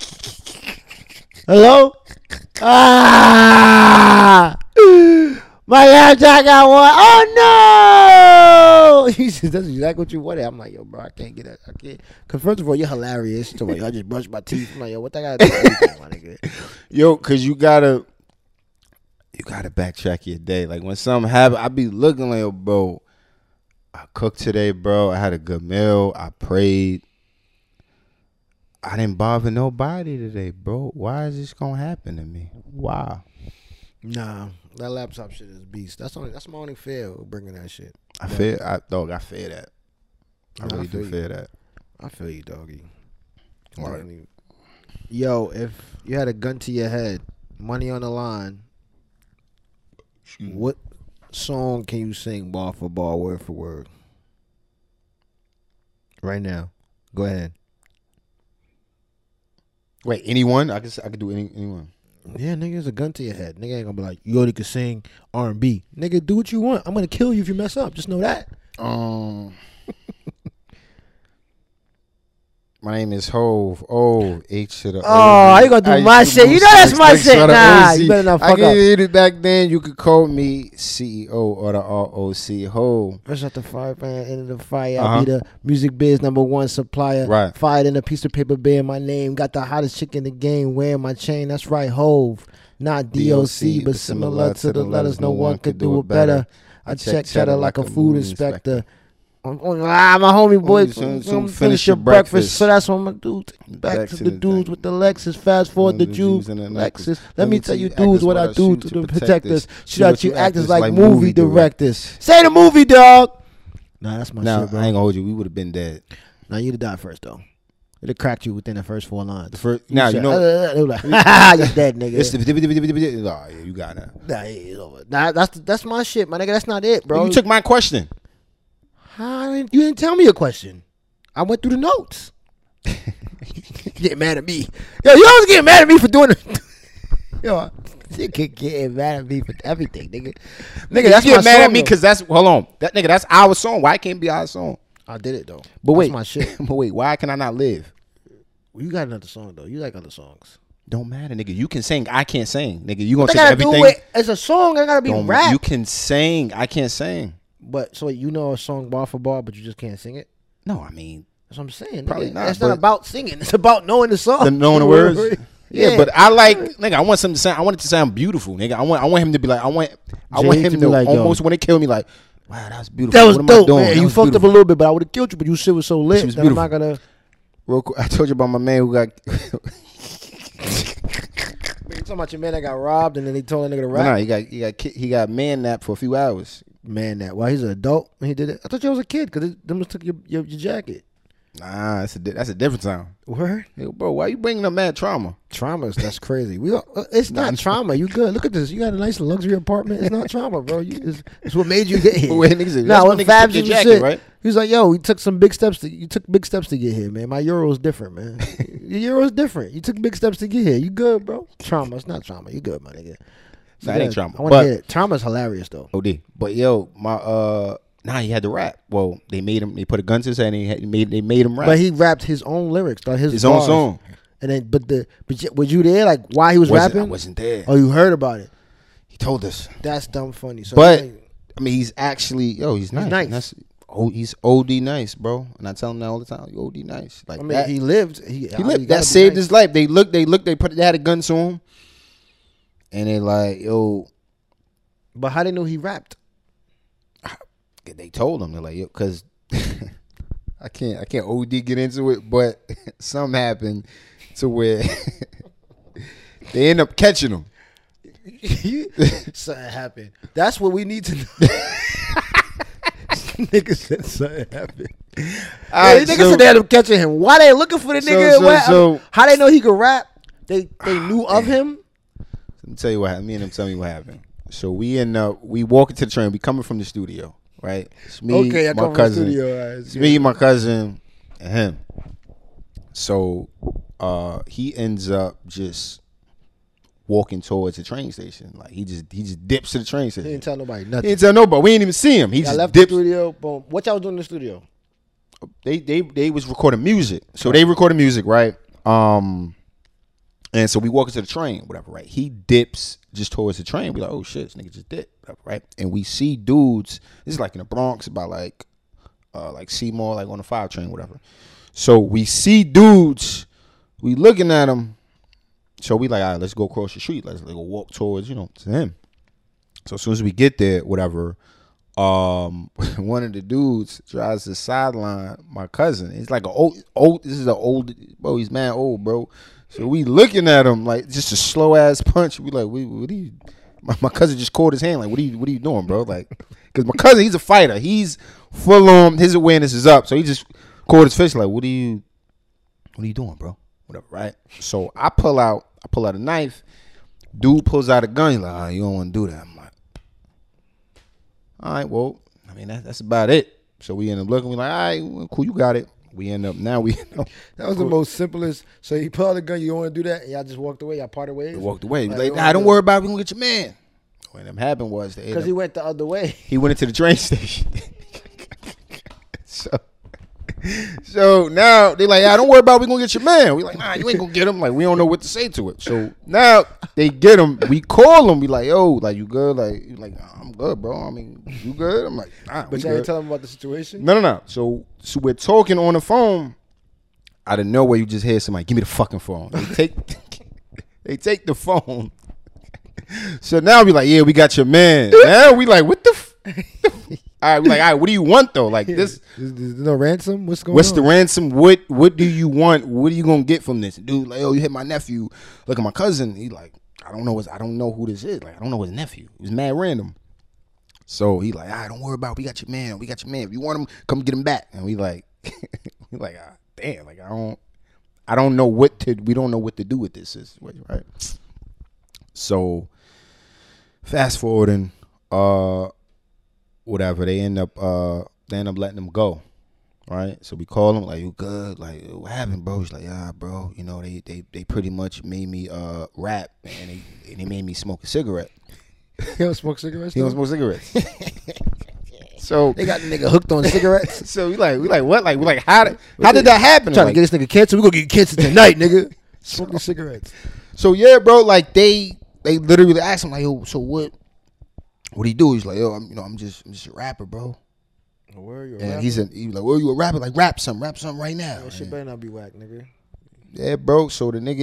S1: Hello? Ah! My laptop got one. Oh no! He says that's exactly what you wanted. I'm like, yo, bro, I can't get that. I can't. Cause first of all, you're hilarious. So I just brushed my teeth. I'm like, yo, what that got to do with anything, my nigga?
S2: Yo, cause you gotta backtrack your day. Like when something happen, I be looking like, yo, bro, I cooked today, bro. I had a good meal. I prayed. I didn't bother nobody today, bro. Why is this gonna happen to me? Why?
S1: Nah, that laptop shit is beast. That's my only fear with bringing that shit.
S2: I fear that. I really do fear that.
S1: I feel you, doggy.
S2: Right.
S1: Yo, if you had a gun to your head, money on the line, what song can you sing bar for bar, word for word? Right now. Go ahead.
S2: Wait, anyone? I could do anyone.
S1: Yeah, nigga, it's a gun to your head. Nigga ain't gonna be like, you only can sing R&B. Nigga, do what you want. I'm gonna kill you if you mess up. Just know that.
S2: My name is Hove. Oh, H to the O.
S1: Oh, how you gonna do my shit? You know that's my shit. Nah, you better not fuck up.
S2: I get it back then. You could call me CEO or the ROC. Hove.
S1: Fresh out the fire pan, into the fire. I be the music biz #1 supplier.
S2: Right.
S1: Fired in a piece of paper bearing my name. Got the hottest chick in the game wearing my chain. That's right, Hove. Not DOC, but similar to the letters. No one could do it better. I check cheddar like a food inspector. My homie boy,
S2: soon
S1: finish your breakfast. So that's what I'm gonna do. Back to the dudes with the Lexus. Fast forward the Jews and the Lexus. Let me tell you, dudes, what I do to protect us. Shoot out you actors like movie directors. Say the movie, dog. Nah, that's my shit, bro.
S2: I ain't gonna hold you. We would have been dead.
S1: Nah, you'd have died first, though. It'd have cracked you within the first 4 lines.
S2: Now, you know.
S1: They were like, you're dead, nigga.
S2: Oh, yeah, you got it.
S1: Nah, it's over. Nah, that's my shit, my nigga. That's not it, bro.
S2: You took my question.
S1: You didn't tell me a question. I went through the notes. Getting mad at me. Yo, you always getting mad at me for doing it. Yo, you getting mad at me for everything, nigga.
S2: Nigga, that's getting mad at me because hold on. That's our song. Why can't it be our song?
S1: I did it though.
S2: But wait,
S1: that's my shit.
S2: But wait, why can I not live?
S1: Well, you got another song though. You like other songs.
S2: Don't matter, nigga. You can sing. I can't sing, nigga. You gonna take everything?
S1: It's a song. I gotta be rap.
S2: You can sing. I can't sing.
S1: But so you know a song bar for bar, but you just can't sing it.
S2: No, I mean
S1: that's what I'm saying.
S2: Probably not.
S1: It's not about singing. It's about knowing the song.
S2: Knowing the words. Yeah, but I like, nigga. I want something to sound. I want it to sound beautiful, nigga. I want him to be like. I want him to like, almost when they kill me, like, wow, that's beautiful.
S1: That was dope, man. You fucked up a little bit, but I would have killed you. But you shit was so lit. I'm not gonna.
S2: Real quick, I told you about my man who got.
S1: You talking about your man that got robbed and then he told a nigga to rap?
S2: No, he got man napped for a few hours.
S1: Man nap. Why he's an adult when he did it? I thought you was a kid because them took your jacket.
S2: Nah, that's a different sound.
S1: Word?
S2: Yo, bro, why you bringing up mad trauma?
S1: Traumas, that's crazy. It's not trauma. You good? Look at this. You got a nice luxury apartment. It's not trauma, bro. It's what made you get here.
S2: Wait, niggas,
S1: nah, when Fabs
S2: your jacket, right?
S1: He was like, "Yo, you took big steps to get here, man. My euro's different, man. Your euro's different. You took big steps to get here. You good, bro? Trauma. It's not trauma. You good, my nigga.
S2: That ain't trauma.
S1: I want to hear it. Trauma's hilarious though.
S2: OD. But yo, he had to rap. Well, they made him. They put a gun to his head. And they made him rap.
S1: But he rapped his own lyrics, his
S2: own song.
S1: And then, but was you there? Like, why he was rapping?
S2: I wasn't there.
S1: Oh, you heard about it?
S2: He told us.
S1: That's dumb funny. So
S2: but I mean, he's actually he's nice.
S1: He's nice.
S2: He's OD nice, bro. And I tell him that all the time. You OD nice. Like,
S1: I mean, he lived. He
S2: lived. That saved his life. They had a gun to him, and they like, yo.
S1: But how they know he rapped?
S2: They told him. They're like, yo, because I can't OD get into it, but something happened to where they end up catching him.
S1: Something happened. That's what we need to know. Nigga said something happened. Nigga said they had him catching him. Why they looking for the nigga? How they know he could rap? They knew of him.
S2: Let me tell you what happened. Me and him tell me what happened. So we walk into the train. We coming from the studio, right? It's me, my cousin. It's me, my cousin, and him. So he ends up just walking towards the train station. Like he just dips to the train station.
S1: He didn't tell nobody nothing.
S2: He didn't tell nobody. We didn't even see him. He just
S1: left
S2: dipped.
S1: The studio. Boom. What y'all was doing in the studio?
S2: They was recording music. So they recorded music, right? And so we walk into the train, whatever, right? He dips just towards the train. We like, oh shit, this nigga just dipped, whatever, right? And we see dudes. This is like in the Bronx, about like Seymour, like on the 5 train, whatever. So we see dudes. We looking at them. So we like, all right, let's go across the street. Let's go walk towards, to him. So as soon as we get there, whatever, one of the dudes tries to sideline my cousin. He's like old. This is an old, bro. He's mad old, bro. So we looking at him like just a slow ass punch. We like, what are you? My cousin just caught his hand. Like, what are you doing, bro? Like, because my cousin, he's a fighter. He's full on. His awareness is up. So he just caught his fist. Like, what are you doing, bro? Whatever, right? So I pull out a knife. Dude pulls out a gun. He's like, you don't want to do that. I'm like, all right, well, I mean, that's about it. So we end up looking. We like, all right, well, cool, you got it. That
S1: was the most simplest. So he pulled out the gun. You don't want to do that? And y'all just walked away. Y'all parted ways.
S2: Walked away. Like, nah, don't worry about it. We gonna get your man. What happened was
S1: because he went the other way.
S2: He went into the train station. So now they like, don't worry about it. We gonna get your man. We like, nah, you ain't gonna get him. Like, we don't know what to say to it. So now they get him. We call him. We like, yo, like, you good? Like, he's like, nah, I'm good, bro. I mean, you good? I'm like, nah.
S1: But you ain't tell him about the situation?
S2: No. So we're talking on the phone. Out of nowhere, you just hear somebody, give me the fucking phone. They take the phone. So now we like, yeah, we got your man. Now we like, what the All right, we like, all right, what do you want though? Like this.
S1: There's no ransom. What's going
S2: What's
S1: on?
S2: the ransom? What do you want? What are you gonna get from this? Dude, like, oh, you hit my nephew. Look at my cousin. He like, I don't know who this is. Like, I don't know his nephew. It was mad random. So he like, all right, don't worry about it. We got your man. If you want him, come get him back. And we like, damn, like I don't know we don't know what to do with this situation, right? So fast forwarding, whatever, they end up letting him go. Right? So we call him, like, you good? Like, what happened, bro? He's like, yeah, bro, you know, they pretty much made me rap and they made me smoke a cigarette.
S1: He don't smoke cigarettes?
S2: He don't smoke cigarettes. So
S1: they got the nigga hooked on cigarettes.
S2: So we like what? Like, we like, how did that happen?
S1: Trying
S2: like,
S1: to get this nigga cancer. We gonna get cancer tonight, nigga. Smoking cigarettes.
S2: So yeah, bro, like they literally asked him, like, yo, so what he do? He's like, yo, I'm just a rapper, bro.
S1: Where you a
S2: and
S1: rapper?
S2: he was like, well, you a rapper? Like, rap something right now.
S1: That shit better not be whack, nigga.
S2: Yeah, bro. So the nigga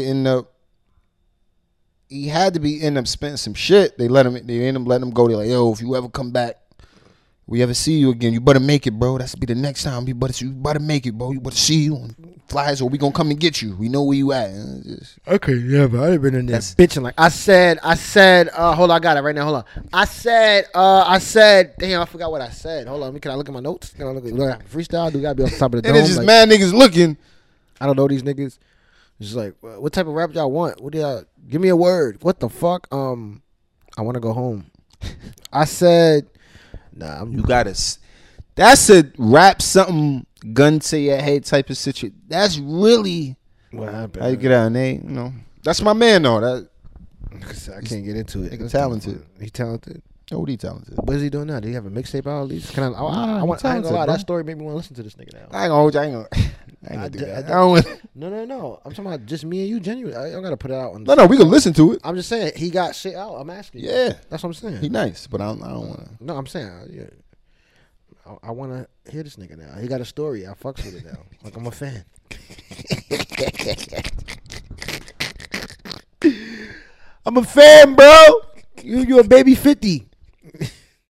S2: end up spending some shit. They end up letting him go. They're like, yo, if you ever come back, we ever see you again, you better make it, bro. That's be the next time. You better make it, bro. You better see you on flyers, or we gonna come and get you. We know where you at.
S1: Okay, yeah, but I done been in there bitching. Like I said, hold on, I got it right now. Hold on. I said, damn, I forgot what I said. Hold on, can I look at my notes? Can I look at freestyle? Do we gotta be on top of the dome?
S2: And it's just mad niggas looking.
S1: I don't know these niggas. It's just like, what type of rap y'all want? What do y'all give me a word? What the fuck? I want to go home. I said, nah.
S2: That's a rap something gun to your head type of situation. That's really
S1: what happened.
S2: How you get out, Nate? You know, that's my man though. That
S1: I can't get into it.
S2: He's talented.
S1: He's talented.
S2: Oh, what he talented?
S1: What is he doing now? Do you have a mixtape out at least? I ain't gonna lie. That story made me want to listen to this nigga now.
S2: I ain't gonna do that.
S1: No. I'm talking about just me and you, genuinely. I don't gotta put it out.
S2: No, we can listen to it.
S1: I'm just saying he got shit out. I'm asking you.
S2: Yeah,
S1: that's what I'm saying.
S2: He nice, but I don't want to.
S1: No, I'm saying, yeah. I want to hear this nigga now. He got a story. I fucks with it now. Like, I'm a fan. I'm a fan, bro. You a baby 50.